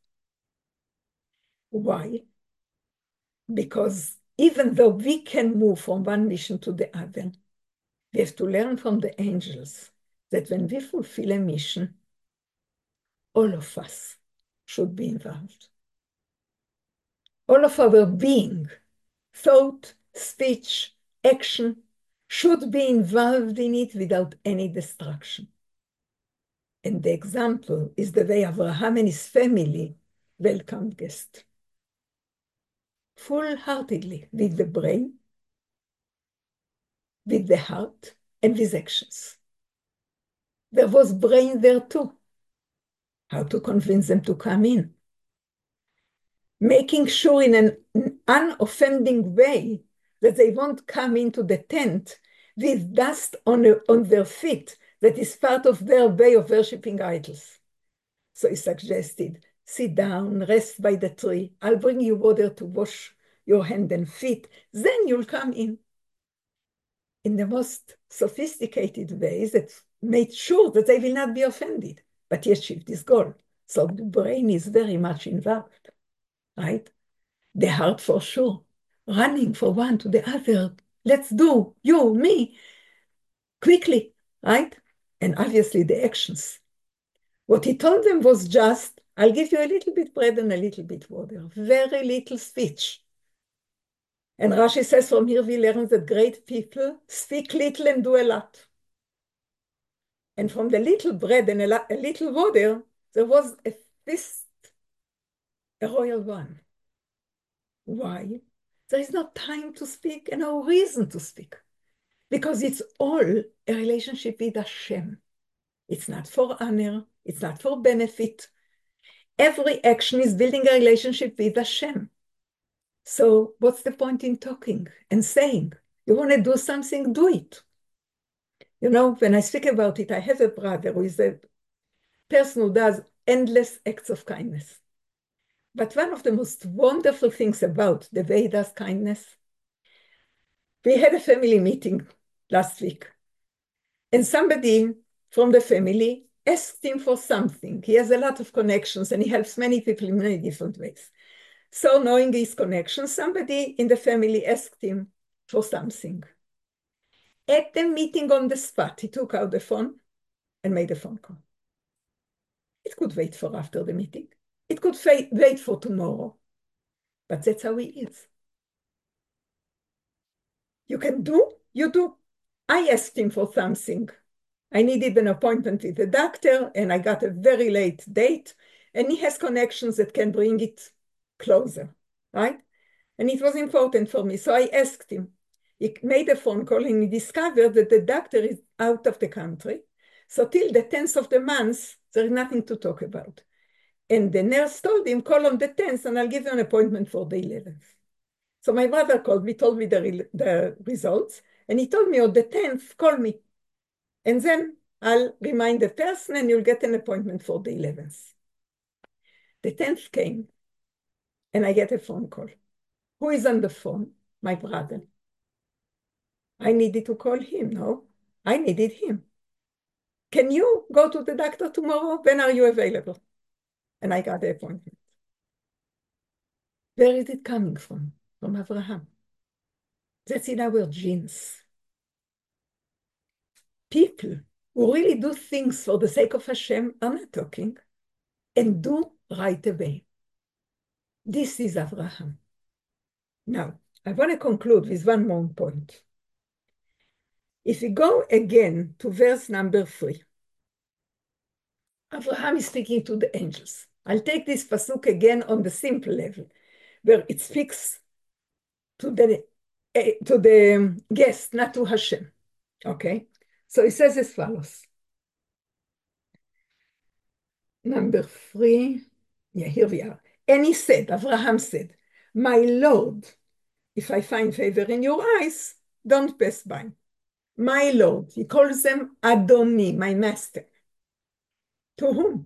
Speaker 1: Why? Because even though we can move from one mission to the other, we have to learn from the angels that when we fulfill a mission, all of us should be involved. All of our being, thought, speech, action, should be involved in it without any distraction. And the example is the way Abraham and his family welcomed guests. Full-heartedly, with the brain, with the heart, and with actions. There was brain there too. How to convince them to come in. Making sure in an unoffending way that they won't come into the tent with dust on, on their feet that is part of their way of worshipping idols. So he suggested, sit down, rest by the tree. I'll bring you water to wash your hand and feet. Then you'll come in. In the most sophisticated ways that made sure that they will not be offended, but he achieved his goal. So the brain is very much involved, right? The heart for sure, running from one to the other, let's do, you, me, quickly, right? And obviously the actions. What he told them was just, I'll give you a little bit bread and a little bit water, very little speech. And Rashi says from here we learn that great people speak little and do a lot. And from the little bread and a, a little water, there was a feast, a royal one. Why? There is no time to speak and no reason to speak. Because it's all a relationship with Hashem. It's not for honor. It's not for benefit. Every action is building a relationship with Hashem. So what's the point in talking and saying? You want to do something, do it. You know, when I speak about it, I have a brother who is a person who does endless acts of kindness. But one of the most wonderful things about the way he does kindness, we had a family meeting last week, and somebody from the family asked him for something. He has a lot of connections and he helps many people in many different ways. So knowing his connections, somebody in the family asked him for something. At the meeting on the spot, he took out the phone and made a phone call. It could wait for after the meeting. It could wait for tomorrow. But that's how he is. You can do, you do. I asked him for something. I needed an appointment with the doctor and I got a very late date, and he has connections that can bring it closer, right? And it was important for me. So I asked him. He made a phone call and he discovered that the doctor is out of the country. So till the tenth of the month, there is nothing to talk about. And the nurse told him, call on the tenth and I'll give you an appointment for the eleventh. So my brother called me, told me the, re the results, and he told me on the tenth, call me. And then I'll remind the person and you'll get an appointment for the eleventh. The tenth came and I get a phone call. Who is on the phone? My brother. I needed to call him, no? I needed him. Can you go to the doctor tomorrow? When are you available? And I got the appointment. Where is it coming from? From Abraham. That's in our genes. People who really do things for the sake of Hashem are not talking and do right away. This is Abraham. Now, I want to conclude with one more point. If we go again to verse number three, Abraham is speaking to the angels. I'll take this pasuk again on the simple level, where it speaks to the, uh, to the guest, not to Hashem. Okay? So it says as follows. Number three, yeah, here we are. And he said, Abraham said, my Lord, if I find favor in your eyes, don't pass by. My Lord, he calls them Adoni, my master. To whom?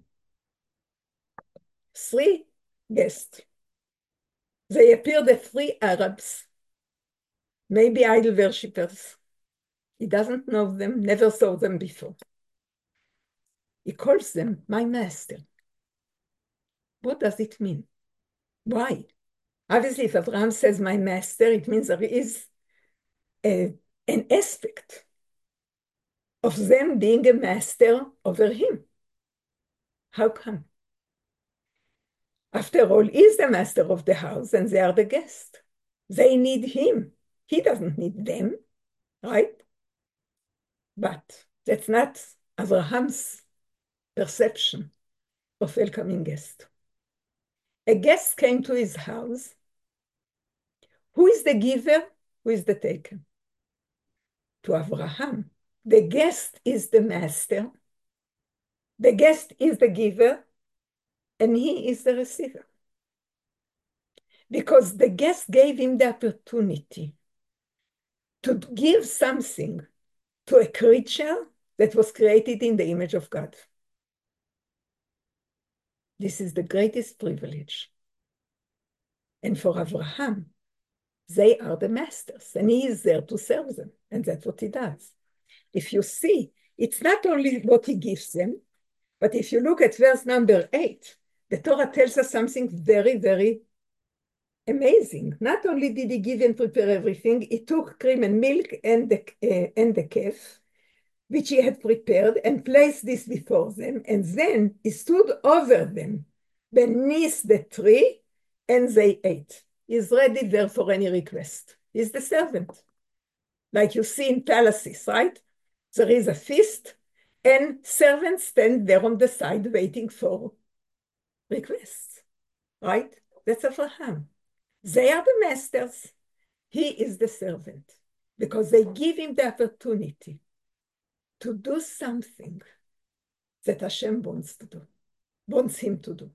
Speaker 1: Three guests. They appear the three Arabs, maybe idol worshippers. He doesn't know them, never saw them before. He calls them my master. What does it mean? Why? Obviously, if Abraham says my master, it means there is a, an aspect of them being a master over him. How come? After all, he's the master of the house and they are the guest. They need him. He doesn't need them, right? But that's not Abraham's perception of welcoming guest. A guest came to his house. Who is the giver? Who is the taker? To Abraham, the guest is the master. The guest is the giver, and he is the receiver. Because the guest gave him the opportunity to give something to a creature that was created in the image of God. This is the greatest privilege. And for Abraham, they are the masters, and he is there to serve them, and that's what he does. If you see, it's not only what he gives them, but if you look at verse number eight, the Torah tells us something very, very amazing. Not only did he give and prepare everything, he took cream and milk and the, uh, and the calf, which he had prepared, and placed this before them, and then he stood over them beneath the tree, and they ate. He's ready there for any request. He's the servant. Like you see in palaces, right? There is a feast, and servants stand there on the side waiting for requests, right? That's Abraham. They are the masters. He is the servant, because they give him the opportunity to do something that Hashem wants to do, wants him to do.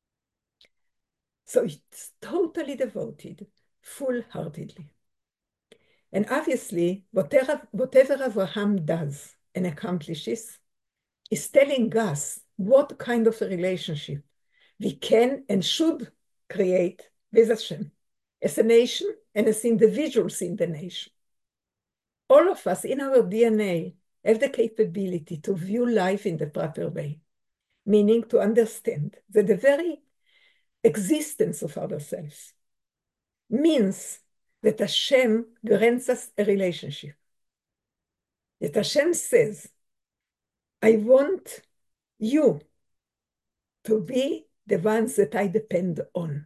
Speaker 1: So it's totally devoted, full-heartedly. And obviously, whatever, whatever Abraham does and accomplishes is telling us what kind of a relationship we can and should create with Hashem as a nation and as individuals in the nation. All of us in our D N A have the capability to view life in the proper way, meaning to understand that the very existence of ourselves means that Hashem grants us a relationship. That Hashem says, I want you to be the ones that I depend on.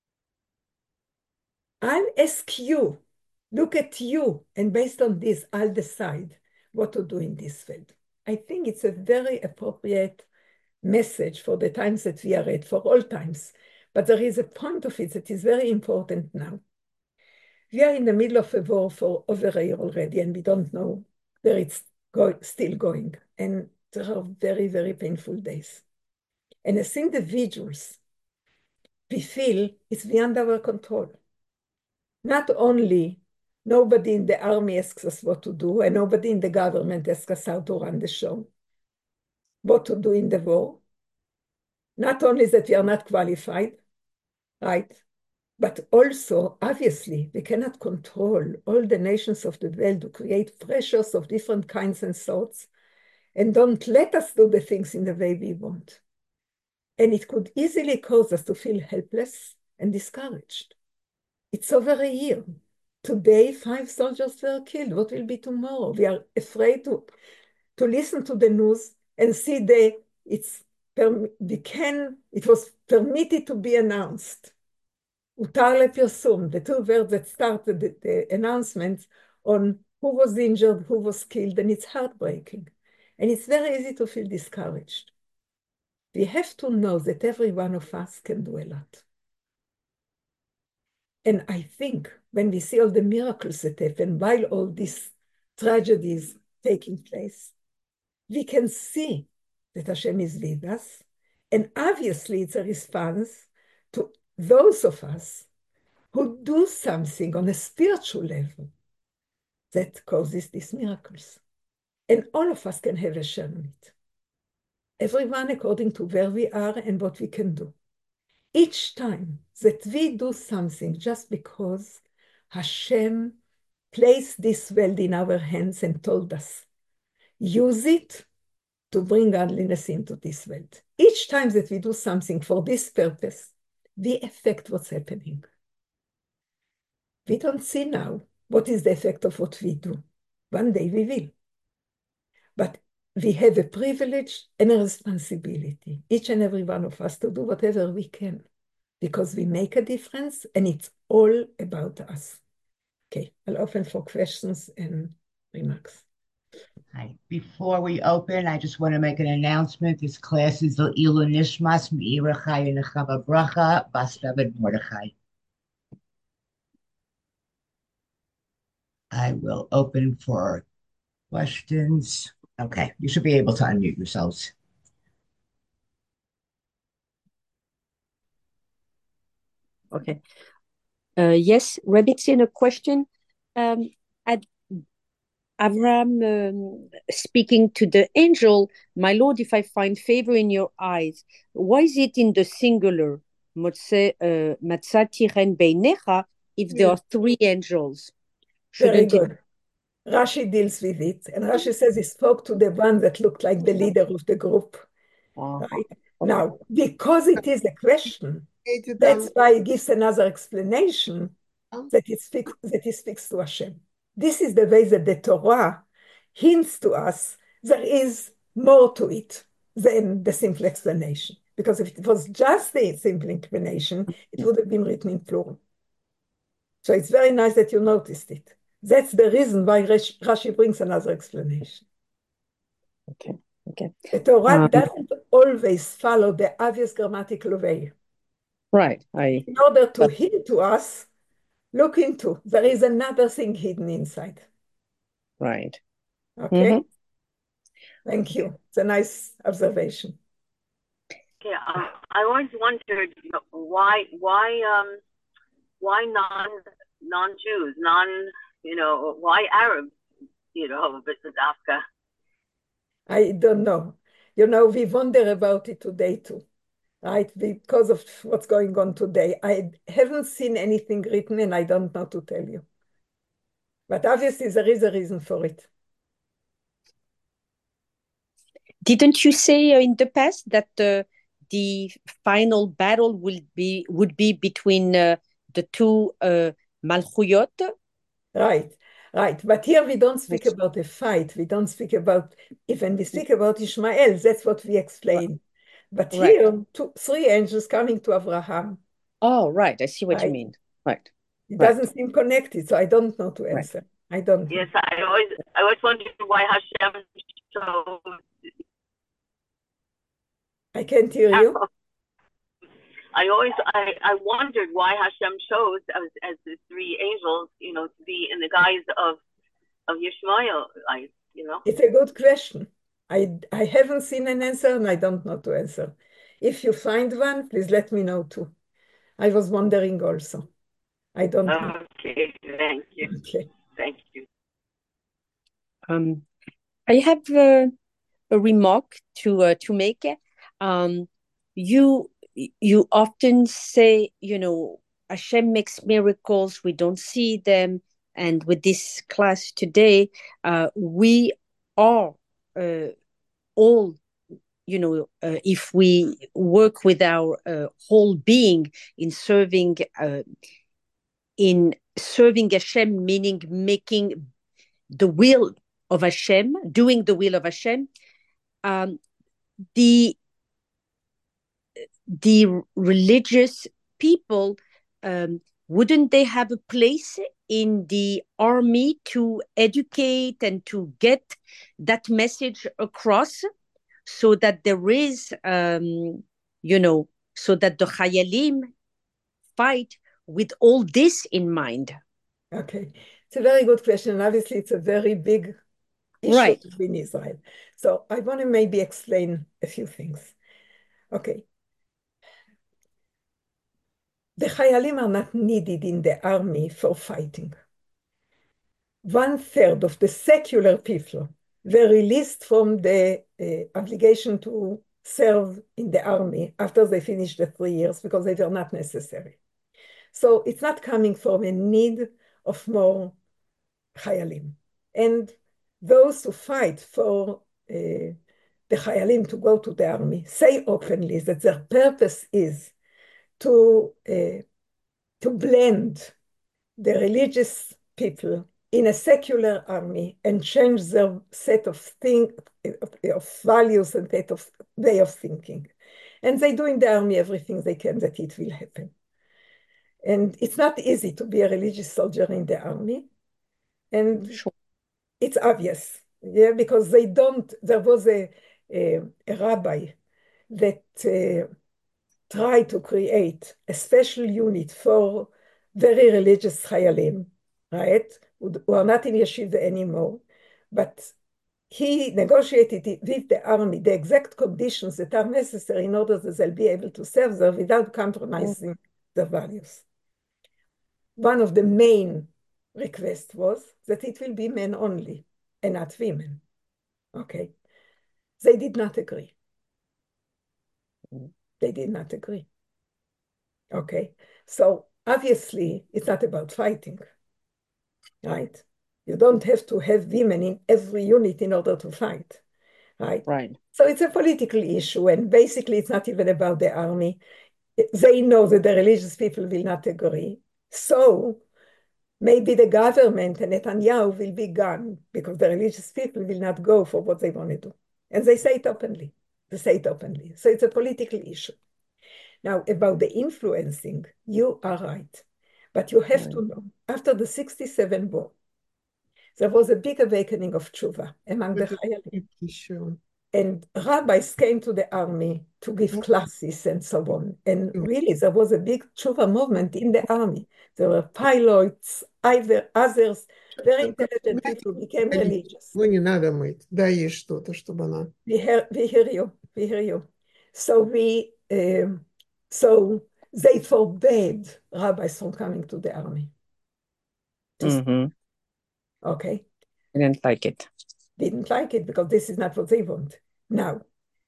Speaker 1: I'll ask you, look at you, and based on this, I'll decide what to do in this field. I think it's a very appropriate message for the times that we are at, for all times. But there is a point of it that is very important now. We are in the middle of a war for over a year already, and we don't know where it's go still going. And there are very, very painful days. And as individuals, we feel it's beyond our control. Not only nobody in the army asks us what to do, and nobody in the government asks us how to run the show, what to do in the war. Not only that we are not qualified, right? But also, obviously, we cannot control all the nations of the world to create pressures of different kinds and sorts, and don't let us do the things in the way we want. And it could easily cause us to feel helpless and discouraged. It's over a year. Today, five soldiers were killed. What will be tomorrow? We are afraid to, to listen to the news and see the, it's, we can, it was permitted to be announced. Utar lepirsom, the two words that started the, the announcement on who was injured, who was killed, and it's heartbreaking. And it's very easy to feel discouraged. We have to know that every one of us can do a lot. And I think when we see all the miracles that happen while all these tragedies taking place, we can see that Hashem is with us. And obviously it's a response to those of us who do something on a spiritual level that causes these miracles. And all of us can have a share in it. Everyone according to where we are and what we can do. Each time that we do something just because Hashem placed this world in our hands and told us, use it to bring godliness into this world. Each time that we do something for this purpose, we affect what's happening. We don't see now what is the effect of what we do. One day we will. But we have a privilege and a responsibility, each and every one of us, to do whatever we can, because we make a difference and it's all about us. Okay, I'll open for questions and remarks.
Speaker 2: Hi. Before we open, I just want to make an announcement. This class is Ilu Nishmas Meira Chaya Nechava Bracha Bas David Mordechai. I will open for questions. Okay, you should be able to unmute yourselves.
Speaker 3: Okay. Uh, yes, Rebbitzin, a question. Um, at Abraham um, speaking to the angel, my Lord, if I find favor in your eyes, why is it in the singular? Matzati chen beinecha, if there are three angels.
Speaker 1: Very good. Rashi deals with it, and Rashi says he spoke to the one that looked like the leader of the group. Uh-huh. Right? Okay. Now, because it is a question, That's why it gives another explanation
Speaker 2: Oh.
Speaker 1: that is fixed, that is fixed to Hashem. This is the way that the Torah hints to us there is more to it than the simple explanation. Because if it was just the simple explanation, it would have been written in plural. So it's very nice that you noticed it. That's the reason why Rashi brings another explanation.
Speaker 3: Okay, okay.
Speaker 1: The Torah
Speaker 3: Um,
Speaker 1: doesn't always follow the obvious grammatical way.
Speaker 3: Right. I.
Speaker 1: In order to
Speaker 3: But,
Speaker 1: hint to us, look into, there is another thing hidden inside.
Speaker 3: right.
Speaker 1: Okay?
Speaker 3: Mm-hmm.
Speaker 1: Thank you. It's a nice observation.
Speaker 4: Yeah, um, I always wondered why, why, um, why non, non-Jews, non, you know, why Arabs, you know, Afka?
Speaker 1: I don't know. You know, we wonder about it today too, right? Because of what's going on today. I haven't seen anything written and I don't know to tell you. But obviously there is a reason for it.
Speaker 3: Didn't you say uh, in the past that uh, the final battle will be would be between uh, the two uh, Malchuyot?
Speaker 1: Right, right. But here we don't speak
Speaker 3: Which,
Speaker 1: about a fight. We don't speak about, even we speak about Ishmael, that's what we explain. But
Speaker 3: right.
Speaker 1: here, two, three angels coming to Abraham.
Speaker 3: Oh, right. I see what
Speaker 1: right?
Speaker 3: you mean. Right.
Speaker 1: It
Speaker 3: right.
Speaker 1: doesn't seem connected, so I don't know to answer. Right. I don't know.
Speaker 4: Yes, I always, I always wondered why Hashem chose.
Speaker 1: I can't hear you.
Speaker 4: I always, I, I wondered why Hashem chose as, as the three angels, you know, to be in the guise of, of Yishmael, I, you know.
Speaker 1: It's a good question. I, I haven't seen an answer and I don't know to answer. If you find one, please let me know too. I was wondering also. I don't know.
Speaker 4: Okay, thank you.
Speaker 1: Okay.
Speaker 4: Thank you.
Speaker 3: Um, I have uh, a remark to uh, to make. Um, you you often say, you know, Hashem makes miracles, we don't see them, and with this class today, uh, we are uh, all, you know, uh, if we work with our uh, whole being in serving, uh, in serving Hashem, meaning making the will of Hashem, doing the will of Hashem, um, the the religious people, um, wouldn't they have a place in the army to educate and to get that message across, so that there is, um, you know, so that the Chayalim fight with all this in mind?
Speaker 1: Okay, it's a very good question. Obviously, it's a very big issue
Speaker 3: right.
Speaker 1: in Israel. So I want to maybe explain a few things. Okay. The Chayalim are not needed in the army for fighting. One third of the secular people were released from the uh, obligation to serve in the army after they finished the three years because they were not necessary. So it's not coming from a need of more Chayalim. And those who fight for uh, the Chayalim to go to the army say openly that their purpose is to uh, to blend the religious people in a secular army and change their set of think of values and set of way of thinking. And they do in the army everything they can that it will happen. And it's not easy to be a religious soldier in the army. And
Speaker 3: Sure.
Speaker 1: it's obvious, yeah, because they don't, there was a, a, a rabbi that uh, tried to create a special unit for very religious Chayalim, right, who, who are not in yeshiva anymore, but he negotiated it with the army, the exact conditions that are necessary in order that they'll be able to serve there without compromising mm. their values. One of the main requests was that it will be men only and not women. Okay. They did not agree. They did not agree. Okay. So obviously it's not about fighting, right? You don't have to have women in every unit in order to fight, right?
Speaker 3: Right.
Speaker 1: So it's a political issue, and basically it's not even about the army. they know that the religious people will not agree. So maybe the government and Netanyahu will be gone because the religious people will not go for what they want to do. And they say it openly. They say it openly. So it's a political issue. Now, about the influencing, you are right. But you have to know, after the sixty-seven war, there was a big awakening of tshuva among the Chayalim. And rabbis came to the army to give classes and so on. And really, there was a big tshuva movement in the army. There were pilots, either others, very intelligent people became religious.
Speaker 5: Ну, не надо мыть. Дай ей что-то, чтобы она...
Speaker 1: We hear, we hear you, we hear you. So we, um, so they forbade rabbis from coming to the army.
Speaker 3: Mm-hmm.
Speaker 1: Okay.
Speaker 3: I didn't like it.
Speaker 1: Didn't like it because this is not what they want. Now,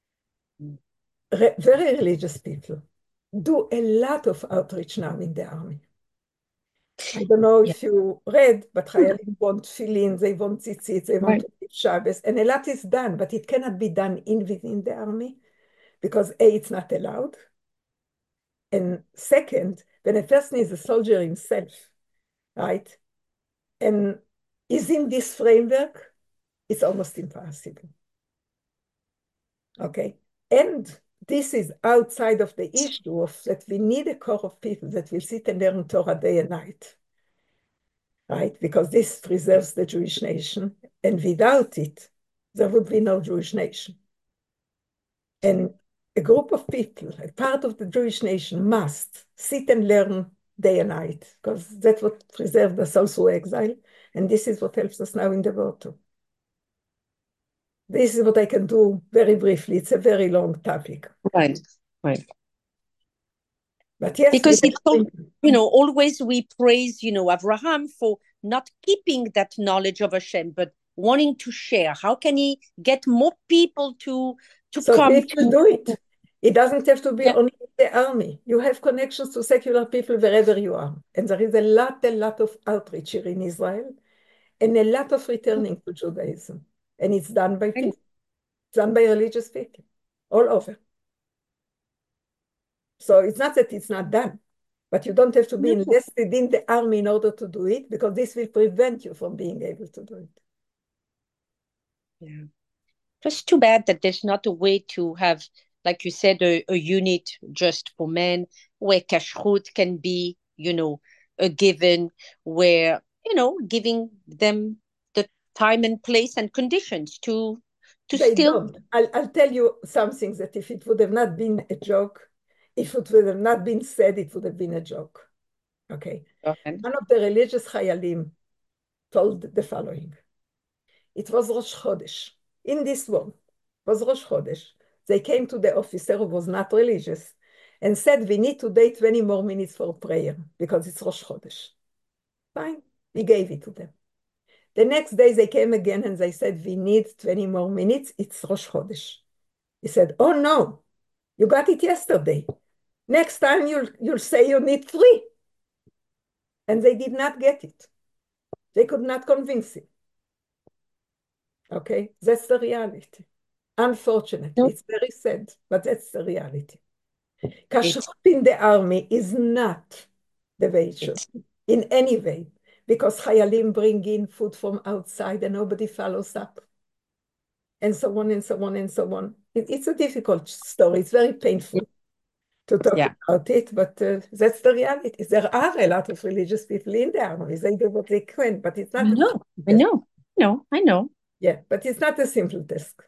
Speaker 1: re very religious people do a lot of outreach now in the army. I don't know if yeah. you read, but Chayalim want tefillin, they want tzitzit, they want right. to keep Shabbos, and a lot is done, but it cannot be done in within the army because A, it's not allowed, and second, when a person is a soldier himself, right, and is in this framework, it's almost impossible. Okay, and this is outside of the issue of that we need a core of people that will sit and learn Torah day and night, right? Because this preserves the Jewish nation, and without it, there would be no Jewish nation. And a group of people, a part of the Jewish nation, must sit and learn day and night, because that's what preserved us all through exile, and this is what helps us now in the war too. This is what I can do very briefly. It's a very long topic.
Speaker 3: Right, right.
Speaker 1: But yes,
Speaker 3: because it's all, you know, always we praise, you know, Abraham for not keeping that knowledge of Hashem, but wanting to share. How can he get more people to to
Speaker 1: so
Speaker 3: come
Speaker 1: people
Speaker 3: to
Speaker 1: do it? It doesn't have to be
Speaker 3: yeah.
Speaker 1: only in the army. You have connections to secular people wherever you are, and there is a lot, a lot of outreach here in Israel, and a lot of returning to Judaism. And it's done by people, it's done by religious people, all over. So it's not that it's not done, but you don't have to be enlisted in the army in order to do it, because this will prevent you from being able to do it.
Speaker 3: Yeah. Just too bad that there's not a way to have, like you said, a, a unit just for men, where kashrut can be, you know, a given, where, you know, giving them time and place and conditions to to
Speaker 1: they
Speaker 3: still
Speaker 1: don't. I'll, I'll tell you something that if it would have not been a joke, if it would have not been said, it would have been a joke. Okay.
Speaker 3: Okay.
Speaker 1: One of the religious Chayalim told the following. It was Rosh Chodesh. In this war, it was Rosh Chodesh. They came to the officer who was not religious and said, we need today twenty more minutes for prayer because it's Rosh Chodesh. Fine. We gave it to them. The next day they came again and they said, we need twenty more minutes. It's Rosh Chodesh. He said, oh no, you got it yesterday. Next time you'll, you'll say you need three. And they did not get it. They could not convince him. Okay, that's the reality. Unfortunately, no. It's very sad, but that's the reality. Kashrut in the army is not the way it should be, in any way. Because Chayalim bring in food from outside and nobody follows up. And so on and so on and so on. It, it's a difficult story. It's very painful to talk yeah. about it, but uh, that's the reality. There are a lot of religious people in the army. They do what they can, but it's not.
Speaker 3: I know, I know, no, I know.
Speaker 1: Yeah, but it's not a simple task.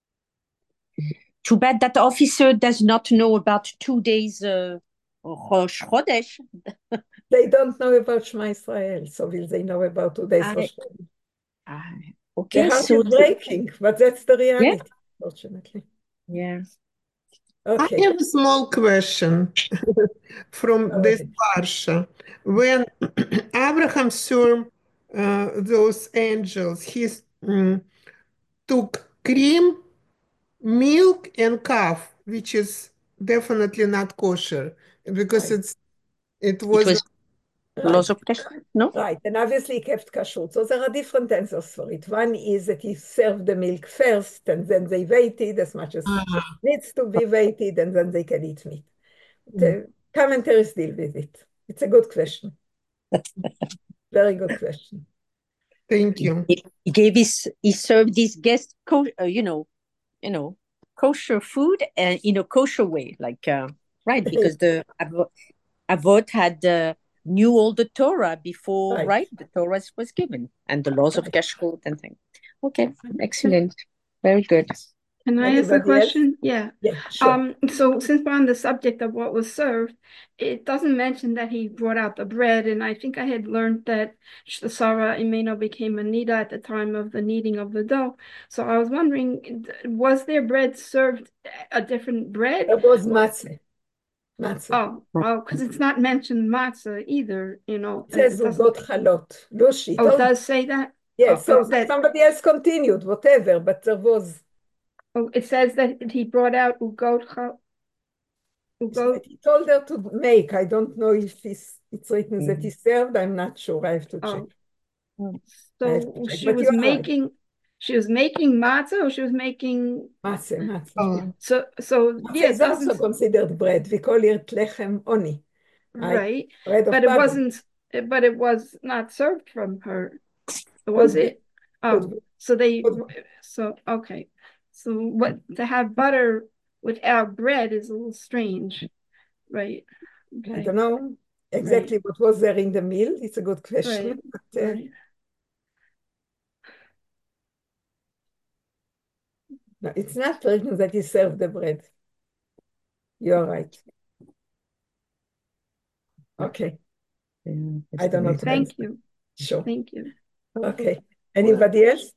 Speaker 3: Too bad that officer does not know about two days uh, Rosh Chodesh.
Speaker 1: They don't know about Shema Israel, so will they know about today's I, Rosh Chodesh?
Speaker 3: I, okay,
Speaker 1: the heart
Speaker 3: so
Speaker 1: is breaking, but that's the reality,
Speaker 3: yeah.
Speaker 1: Unfortunately.
Speaker 3: Yeah.
Speaker 1: Okay.
Speaker 5: I have a small question from oh, this parsha. When Abraham saw uh, those angels, he um, took cream, milk, and calf, which is definitely not kosher because
Speaker 1: right.
Speaker 5: it's it was,
Speaker 3: it was laws of kashrut, no?
Speaker 1: Right, and obviously he kept kashrut. So there are different answers for it. One is that he served the milk first, and then they waited as much as uh-huh. needs to be waited, and then they can eat meat. The commentaries deal with it. It's a good question. Very good question.
Speaker 5: Thank you.
Speaker 3: He, he gave his, he served his guests, co- uh, you know, you know, kosher food and in a kosher way, like uh, right, because the Avot, Avot had uh, knew all the Torah before,
Speaker 1: Right.
Speaker 3: right? The Torah was given and the laws of kashrut and things. Okay, excellent, very good.
Speaker 6: Can I ask a
Speaker 1: Anybody else?
Speaker 6: question? Yeah.
Speaker 1: Yeah, sure.
Speaker 6: Um, so since we're on the subject of what was served, it doesn't mention that he brought out the bread, and I think I had learned that Sarah Imeno became a nida at the time of the kneading of the dough. So I was wondering, was their bread served a different bread?
Speaker 1: It was matzah. Matzah.
Speaker 6: Oh, oh, because it's not mentioned matzah either, you know.
Speaker 1: It says
Speaker 6: It doesn't.
Speaker 1: ugot chalot. Lucy
Speaker 6: Oh, it
Speaker 1: told.
Speaker 6: does say that?
Speaker 1: Yeah,
Speaker 6: Oh,
Speaker 1: so
Speaker 6: that,
Speaker 1: somebody else continued, whatever, but there was.
Speaker 6: oh, it says that he brought out ugot chal- ugot.
Speaker 1: He told her to make. I don't know if it's, it's written that he served. I'm not sure. I have to check.
Speaker 6: Oh.
Speaker 1: I have
Speaker 6: So
Speaker 1: to check.
Speaker 6: she
Speaker 1: But
Speaker 6: was
Speaker 1: you're right.
Speaker 6: making, she was making matzah, or she was making.
Speaker 1: Matzah, matzah.
Speaker 5: Oh,
Speaker 6: So so
Speaker 1: Matzah
Speaker 6: yeah, it
Speaker 1: is also
Speaker 6: doesn't
Speaker 1: considered bread. We call it lechem oni, right?
Speaker 6: right,
Speaker 1: Bread of
Speaker 6: but it
Speaker 1: Babel.
Speaker 6: wasn't. But it was not served from her, was
Speaker 1: Could be.
Speaker 6: it? Oh,
Speaker 1: Could be.
Speaker 6: so they.
Speaker 1: Could
Speaker 6: So okay, so what to have butter without bread is a little strange, right?
Speaker 1: I
Speaker 6: Okay,
Speaker 1: don't know exactly
Speaker 6: right,
Speaker 1: what was there in the meal. It's a good
Speaker 6: right,
Speaker 1: question. But, uh,
Speaker 6: right.
Speaker 1: no, it's not written that he served the bread. You're right. Okay. I don't know. to
Speaker 6: Thank
Speaker 1: answer.
Speaker 6: you,
Speaker 1: Sure.
Speaker 6: thank you.
Speaker 1: Okay. Anybody else?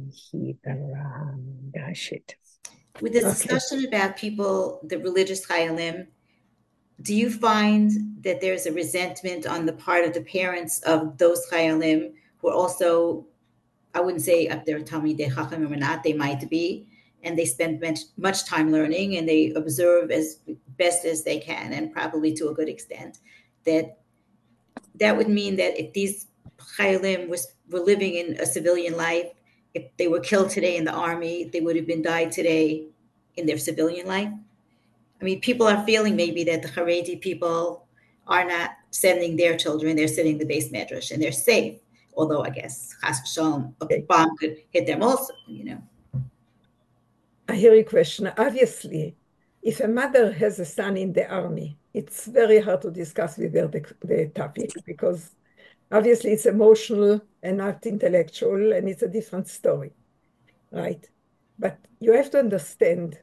Speaker 3: Gosh, it.
Speaker 7: With this
Speaker 1: Okay.
Speaker 7: discussion about people, the religious chayalim, do you find that there's a resentment on the part of the parents of those chayalim who are also, I wouldn't say up there Talmidei Chachamim or not, they might be, and they spend much, much time learning and they observe as best as they can, and probably to a good extent, that that would mean that if these chayalim was, were living in a civilian life, if they were killed today in the army, they would have been died today in their civilian life. I mean, people are feeling maybe that the Haredi people are not sending their children, they're sending the base medrash and they're safe. Although I guess Chas v'shalom, a
Speaker 1: Okay.
Speaker 7: bomb could hit them also, you know.
Speaker 1: I hear your question. Obviously, if a mother has a son in the army, it's very hard to discuss with her the, the topic because obviously it's emotional and not intellectual, and it's a different story, right? But you have to understand,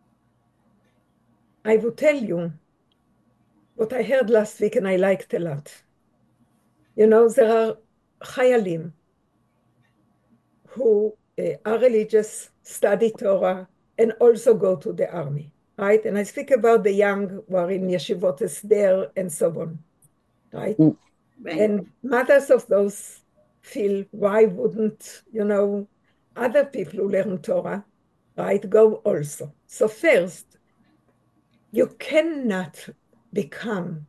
Speaker 1: I will tell you what I heard last week and I liked a lot. You know, there are chayalim who uh, are religious, study Torah, and also go to the army, right? And I speak about the young who are in yeshivot there and so on, right?
Speaker 3: Mm.
Speaker 7: Right.
Speaker 1: And mothers of those feel, why wouldn't, you know, other people who learn Torah, right, go also? So first, you cannot become,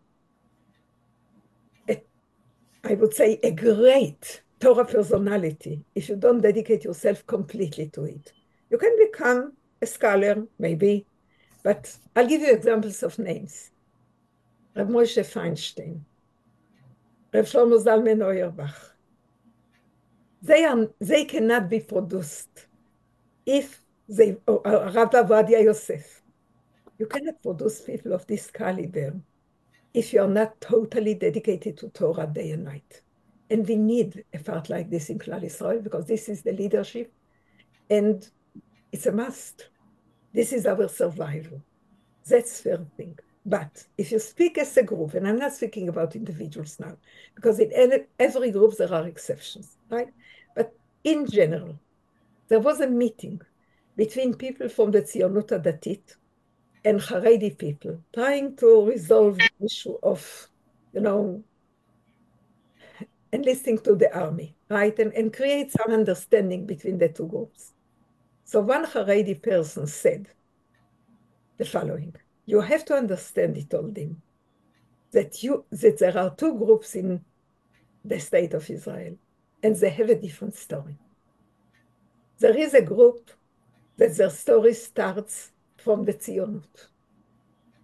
Speaker 1: a, I would say, a great Torah personality if you don't dedicate yourself completely to it. You can become a scholar, maybe, but I'll give you examples of names. Rav Moshe Feinstein, Rav Shlomo Zalman Auerbach. They, are, they cannot be produced if they, or Rav Avadia Yosef. You cannot produce people of this caliber if you're not totally dedicated to Torah day and night. And we need a part like this in Klal Yisrael because this is the leadership and it's a must. This is our survival. That's the first thing. But if you speak as a group, and I'm not speaking about individuals now, because in every group there are exceptions, right? But in general, there was a meeting between people from the Tzionut Hadatit and Haredi people trying to resolve the issue of, you know, enlisting to the army, right? And, and create some understanding between the two groups. So one Haredi person said the following: you have to understand, he told him, that, you, that there are two groups in the state of Israel, and they have a different story. There is a group that their story starts from the Tzionut.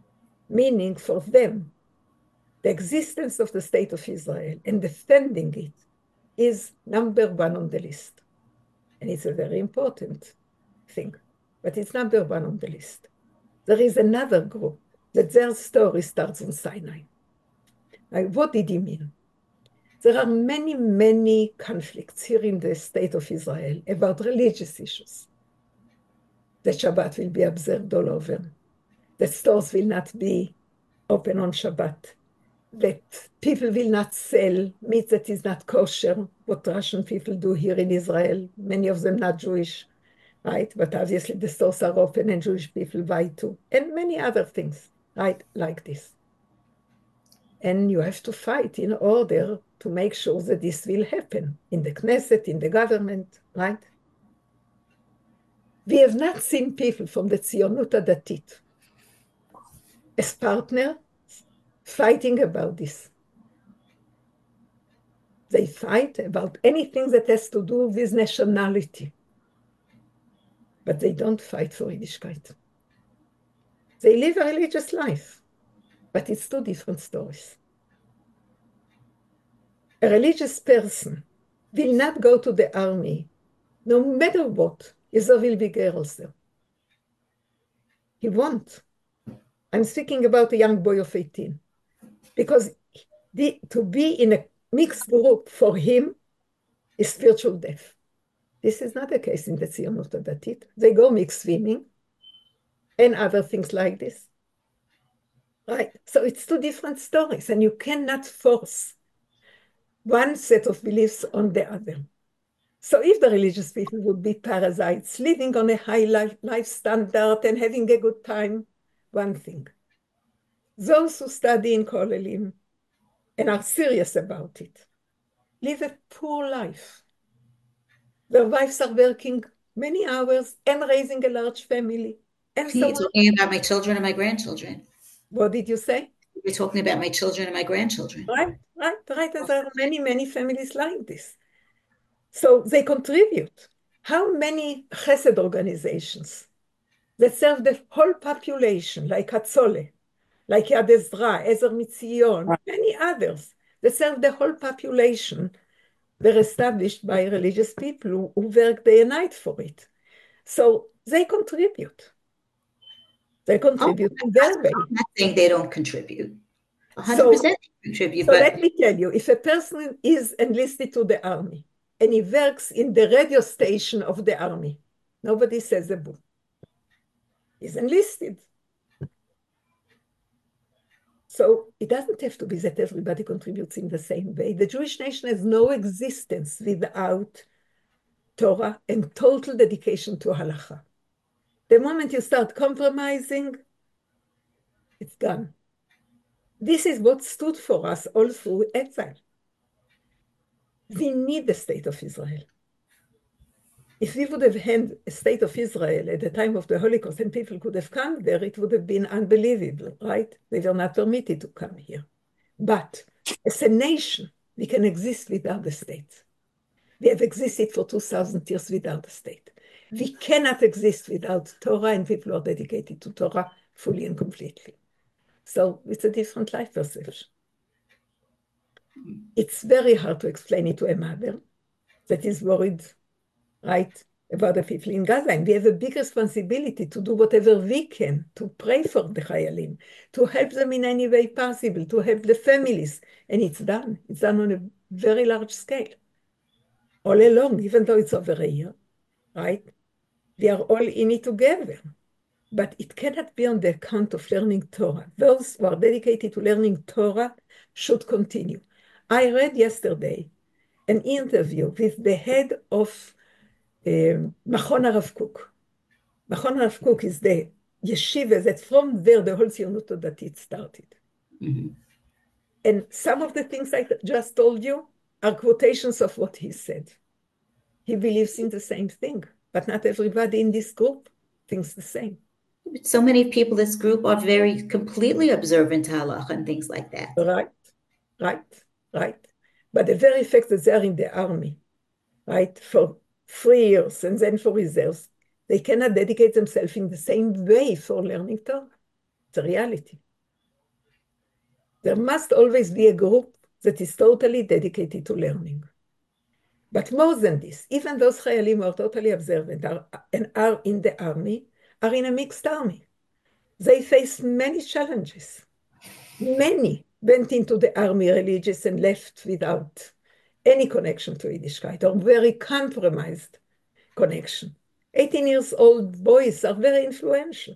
Speaker 1: meaning for them, the existence of the state of Israel and defending it is number one on the list. And it's a very important thing, but it's number one on the list. There is another group that their story starts on Sinai. Now, what did he mean? There are many, many conflicts here in the state of Israel about religious issues. That Shabbat will be observed all over, that stores will not be open on Shabbat, that people will not sell meat that is not kosher, what Russian people do here in Israel, many of them not Jewish, right? But obviously the stores are open and Jewish people buy too, and many other things, right, like this. And you have to fight in order to make sure that this will happen in the Knesset, in the government, right? We have not seen people from the Tzionut Hadatit as partners fighting about this. They fight about anything that has to do with nationality, but they don't fight for Yiddishkeit. They live a religious life, but it's two different stories. A religious person will not go to the army, no matter what, if there will be girls there. He won't. I'm speaking about a young boy of eighteen. Because the, to be in a mixed group for him is spiritual death. This is not the case in the Tzionut Hadatit. They go mixed swimming and other things like this. Right? So it's two different stories, and you cannot force one set of beliefs on the other. So if the religious people would be parasites, living on a high life, life standard and having a good time, one thing. Those who study in Kollelim and are serious about it live a poor life. Their wives are working many hours and raising a large family. And so
Speaker 7: You're talking about my children and my grandchildren.
Speaker 1: What did you say?
Speaker 7: You're talking about my children and my grandchildren.
Speaker 1: Right, right, right. And there are many, many families like this. So they contribute. How many chesed organizations that serve the whole population, like Hatzoleh, like Yad Ezra, Ezer Mitzion, many others that serve the whole population, were established by religious people who, who work day and night for it. So they contribute. They contribute
Speaker 7: Oh,
Speaker 1: in their way.
Speaker 7: I'm not saying they don't contribute. one hundred percent
Speaker 1: So,
Speaker 7: contribute.
Speaker 1: so
Speaker 7: but
Speaker 1: let me tell you, if a person is enlisted to the army and he works in the radio station of the army, nobody says a boo. He's enlisted. So it doesn't have to be that everybody contributes in the same way. The Jewish nation has no existence without Torah and total dedication to halacha. The moment you start compromising, it's gone. This is what stood for us all through exile. We need the state of Israel. If we would have had a state of Israel at the time of the Holocaust and people could have come there, it would have been unbelievable, right? They were not permitted to come here. But as a nation, we can exist without the state. We have existed for two thousand years without the state. We cannot exist without Torah, and people are dedicated to Torah fully and completely. So it's a different life perception. It's very hard to explain it to a mother that is worried, right, about the people in Gaza. And we have a big responsibility to do whatever we can to pray for the Chayalim, to help them in any way possible, to help the families. And it's done. It's done on a very large scale. All along, even though it's over a year, right? We are all in it together. But it cannot be on the account of learning Torah. Those who are dedicated to learning Torah should continue. I read yesterday an interview with the head of um, Machon Harav Kook. Machon Harav Kook is the yeshiva that from there the whole Tzionut Hadatit started.
Speaker 7: Mm-hmm.
Speaker 1: And some of the things I just told you are quotations of what he said. He believes in the same thing, but not everybody in this group thinks the same.
Speaker 7: So many people in this group are very completely observant to halacha and things like that.
Speaker 1: Right, right, right. But the very fact that they're in the army, right, for three years and then for reserves, they cannot dedicate themselves in the same way for learning Torah. It's a reality. There must always be a group that is totally dedicated to learning. But more than this, even those Chayalim who are totally observant are, and are in the army, are in a mixed army. They face many challenges. Many went into the army religious and left without any connection to Yiddishkeit, or very compromised connection. eighteen years old boys are very influential.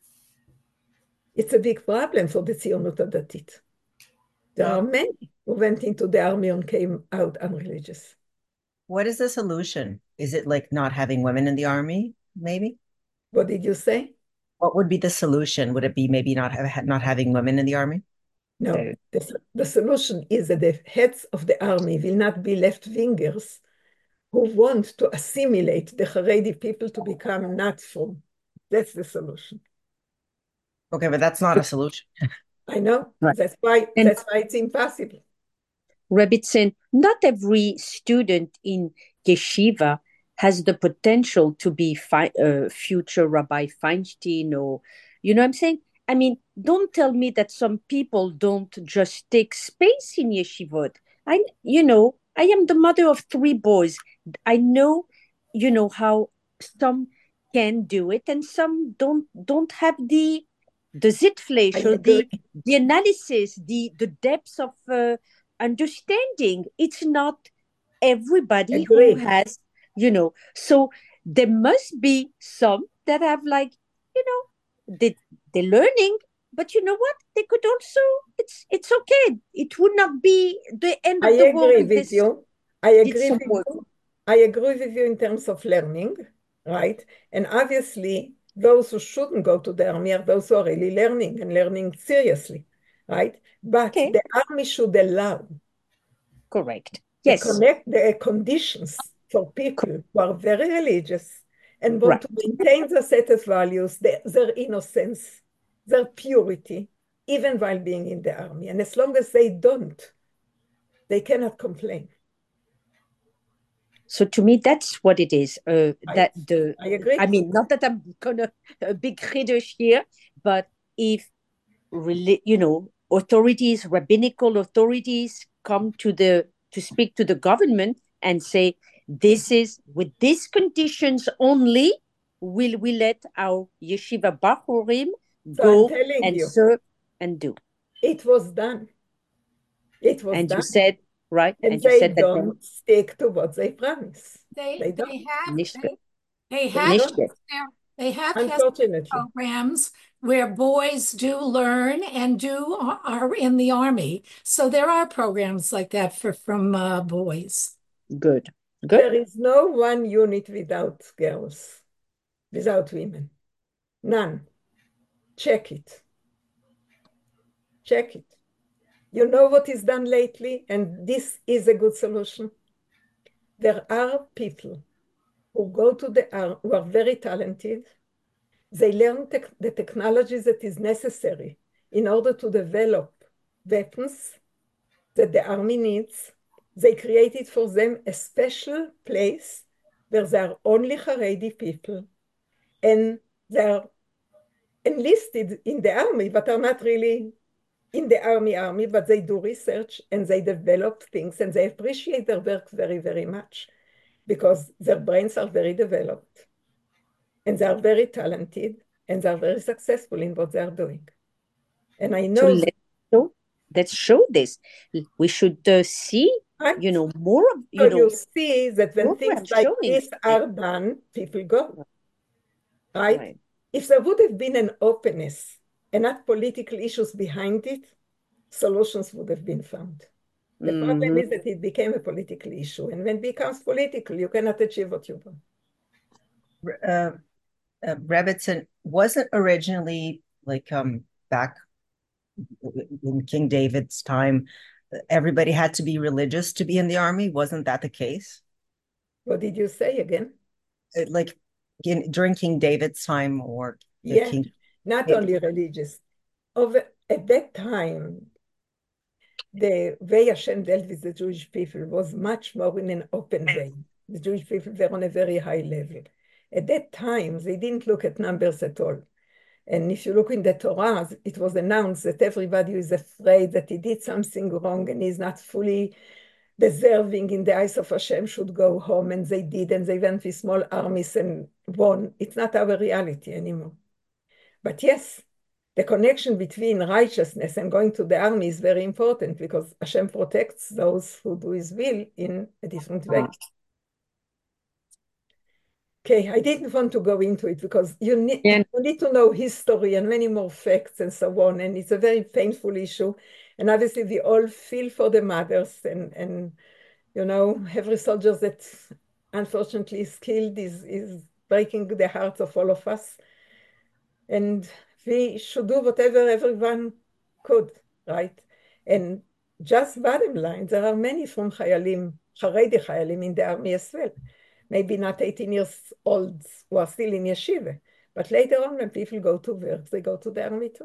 Speaker 1: It's a big problem for the Tzionut Hadatit. There are many who went into the army and came out unreligious.
Speaker 8: What is the solution? Is it like not having women in the army, maybe?
Speaker 1: What did you say?
Speaker 8: What would be the solution? Would it be maybe not have, not having women in the army?
Speaker 1: No, the, the solution is that the heads of the army will not be left-wingers who want to assimilate the Haredi people to become not from. That's the solution.
Speaker 8: Okay, but that's not a solution.
Speaker 1: I know.
Speaker 3: Right.
Speaker 1: That's why.
Speaker 3: And-
Speaker 1: that's why it's impossible.
Speaker 3: Rebbitzin, not every student in yeshiva has the potential to be fi- uh, future Rabbi Feinstein, or, you know what I'm saying? I mean, don't tell me that some people don't just take space in yeshivot. I, you know, I am the mother of three boys. I know, you know, how some can do it and some don't don't have the the zitfleisch
Speaker 1: I
Speaker 3: or the,
Speaker 1: agree.
Speaker 3: the analysis, the the depths of uh, understanding. It's not everybody who
Speaker 1: Agree.
Speaker 3: has, you know. So there must be some that have, like, you know, they they're learning, but you know what? They could also. It's it's okay. It would not be the end
Speaker 1: I
Speaker 3: of the world.
Speaker 1: agree
Speaker 3: if
Speaker 1: with
Speaker 3: this
Speaker 1: you. I
Speaker 3: did
Speaker 1: agree
Speaker 3: some
Speaker 1: with
Speaker 3: work.
Speaker 1: you. I agree with you in terms of learning, right? And obviously, those who shouldn't go to the army are those who are really learning and learning seriously, right? But
Speaker 3: Okay.
Speaker 1: the army should allow
Speaker 3: Correct.
Speaker 1: the
Speaker 3: Yes.
Speaker 1: connect the conditions for people who are very religious and want
Speaker 3: Right.
Speaker 1: to maintain their set of values, their, their innocence, their purity, even while being in the army. And as long as they don't, they cannot complain.
Speaker 3: So to me, that's what it is. Uh,
Speaker 1: I-
Speaker 3: that the
Speaker 1: I agree.
Speaker 3: I mean, not that I'm gonna a big chiddush here, but if reli- you know, authorities, rabbinical authorities, come to the to speak to the government and say, this is with these conditions only will we let our yeshiva bachurim
Speaker 1: So
Speaker 3: go
Speaker 1: I'm telling
Speaker 3: and
Speaker 1: you,
Speaker 3: serve and do.
Speaker 1: it was done. It was
Speaker 3: And
Speaker 1: done.
Speaker 3: you said, right,
Speaker 1: and
Speaker 3: and you
Speaker 1: they
Speaker 3: said that then
Speaker 1: don't stick to what they promise.
Speaker 9: They
Speaker 1: They
Speaker 9: they
Speaker 1: don't.
Speaker 9: have
Speaker 3: Nicht
Speaker 9: they, they
Speaker 1: They
Speaker 9: have
Speaker 1: don't.
Speaker 3: Nicht
Speaker 9: they have Hesed
Speaker 1: Unfortunately.
Speaker 9: programs where boys do learn and do are in the army. So there are programs like that for from uh, boys.
Speaker 3: good. Good.
Speaker 1: There is no one unit without girls, without women. None. Check it. Check it. You know what is done lately, and this is a good solution. There are people who go to the army, who are very talented. They learn tech, the technology that is necessary in order to develop weapons that the army needs. They created for them a special place where there are only Haredi people, and they're enlisted in the army, but are not really in the army army, but they do research and they develop things, and they appreciate their work very, very much because their brains are very developed and they are very talented and they are very successful in what they are doing. And I
Speaker 3: So
Speaker 1: know
Speaker 3: let's show, let's show this. We should uh, see,
Speaker 1: right?
Speaker 3: you know, more of,
Speaker 1: So
Speaker 3: you know,
Speaker 1: you see that when
Speaker 3: programs
Speaker 1: things like
Speaker 3: showing
Speaker 1: this
Speaker 3: it.
Speaker 1: are done, people go, right?
Speaker 3: Right.
Speaker 1: If there would have been an openness and not political issues behind it, solutions would have been found. The problem
Speaker 3: Mhm.
Speaker 1: is that it became a political issue. And when it becomes political, you cannot achieve what you want.
Speaker 8: Uh, uh, Rebbitzin wasn't originally like um back in King David's time, everybody had to be religious to be in the army. Wasn't that the case?
Speaker 1: What did you say again?
Speaker 8: It, like in, during King David's time, or the
Speaker 1: Yeah,
Speaker 8: King.
Speaker 1: not
Speaker 8: Yeah.
Speaker 1: only religious. Over, at that time, the way Hashem dealt with the Jewish people was much more in an open way. The Jewish people were on a very high level. At that time, they didn't look at numbers at all. And if you look in the Torah, it was announced that everybody is afraid that he did something wrong and he's not fully deserving in the eyes of Hashem, should go home. And they did, and they went with small armies and won. It's not our reality anymore. But yes, the connection between righteousness and going to the army is very important, because Hashem protects those who do his will in a different way. Okay, I didn't want to go into it because you need,
Speaker 3: Yeah.
Speaker 1: you need to know history and many more facts and so on, and it's a very painful issue. And obviously we all feel for the mothers, and, and you know, every soldier that unfortunately is killed is, is breaking the hearts of all of us. And we should do whatever everyone could, right? And just bottom line, there are many from Chayalim, Haredi Chayalim in the army as well. Maybe not eighteen years old who are still in yeshiva, but later on when people go to work, they go to the army too.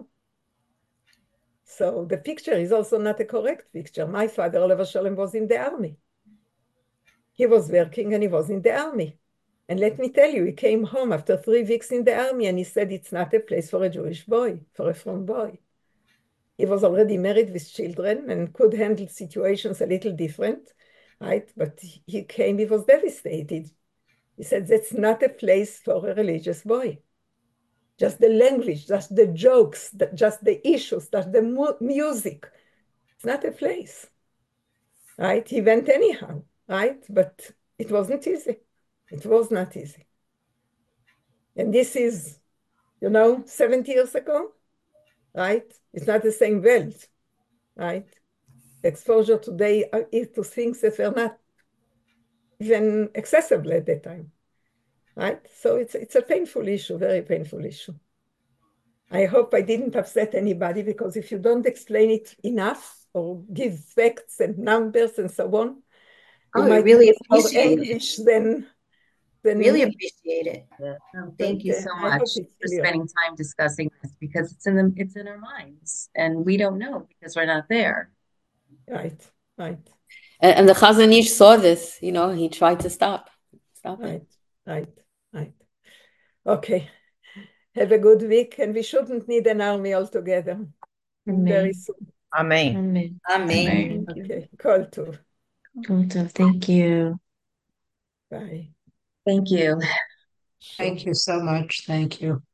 Speaker 1: So the picture is also not a correct picture. My father, Olev Shalom, was in the army. He was working and he was in the army. And let me tell you, he came home after three weeks in the army and he said it's not a place for a Jewish boy, for a from boy. He was already married with children and could handle situations a little different, right? But he came, he was devastated. He said, that's not a place for a religious boy. Just the language, just the jokes, just the issues, just the mu music. It's not a place, right? He went anyhow, right? But it wasn't easy. It was not easy. And this is, you know, seventy years ago, right? It's not the same world, right? Exposure today is to things that were not even accessible at that time, right? So it's, it's a painful issue, very painful issue. I hope I didn't upset anybody, because if you don't explain it enough or give facts and numbers and so on,
Speaker 7: Oh,
Speaker 1: you
Speaker 7: I
Speaker 1: might
Speaker 7: really
Speaker 1: use more
Speaker 7: appreciate it.
Speaker 1: English than, than
Speaker 7: Really
Speaker 1: me.
Speaker 7: appreciate it.
Speaker 10: Yeah. No, thank
Speaker 1: But,
Speaker 10: you
Speaker 1: uh,
Speaker 10: so
Speaker 1: I hope
Speaker 10: much
Speaker 1: it's
Speaker 10: for
Speaker 1: clear.
Speaker 10: spending time discussing this, because it's in the it's in our minds and we don't know because we're not there.
Speaker 1: Right, right,
Speaker 11: And, and the Chazon Ish saw this, you know, he tried to stop. Stop it.
Speaker 1: right, right, right. Okay. Have a good week, and we shouldn't need an army altogether very soon.
Speaker 8: Amen.
Speaker 12: Amen.
Speaker 7: Amen.
Speaker 12: Thank you.
Speaker 1: Okay, call to.
Speaker 12: Cool. Thank you.
Speaker 1: Bye.
Speaker 10: Thank you.
Speaker 9: Thank you so much. Thank you.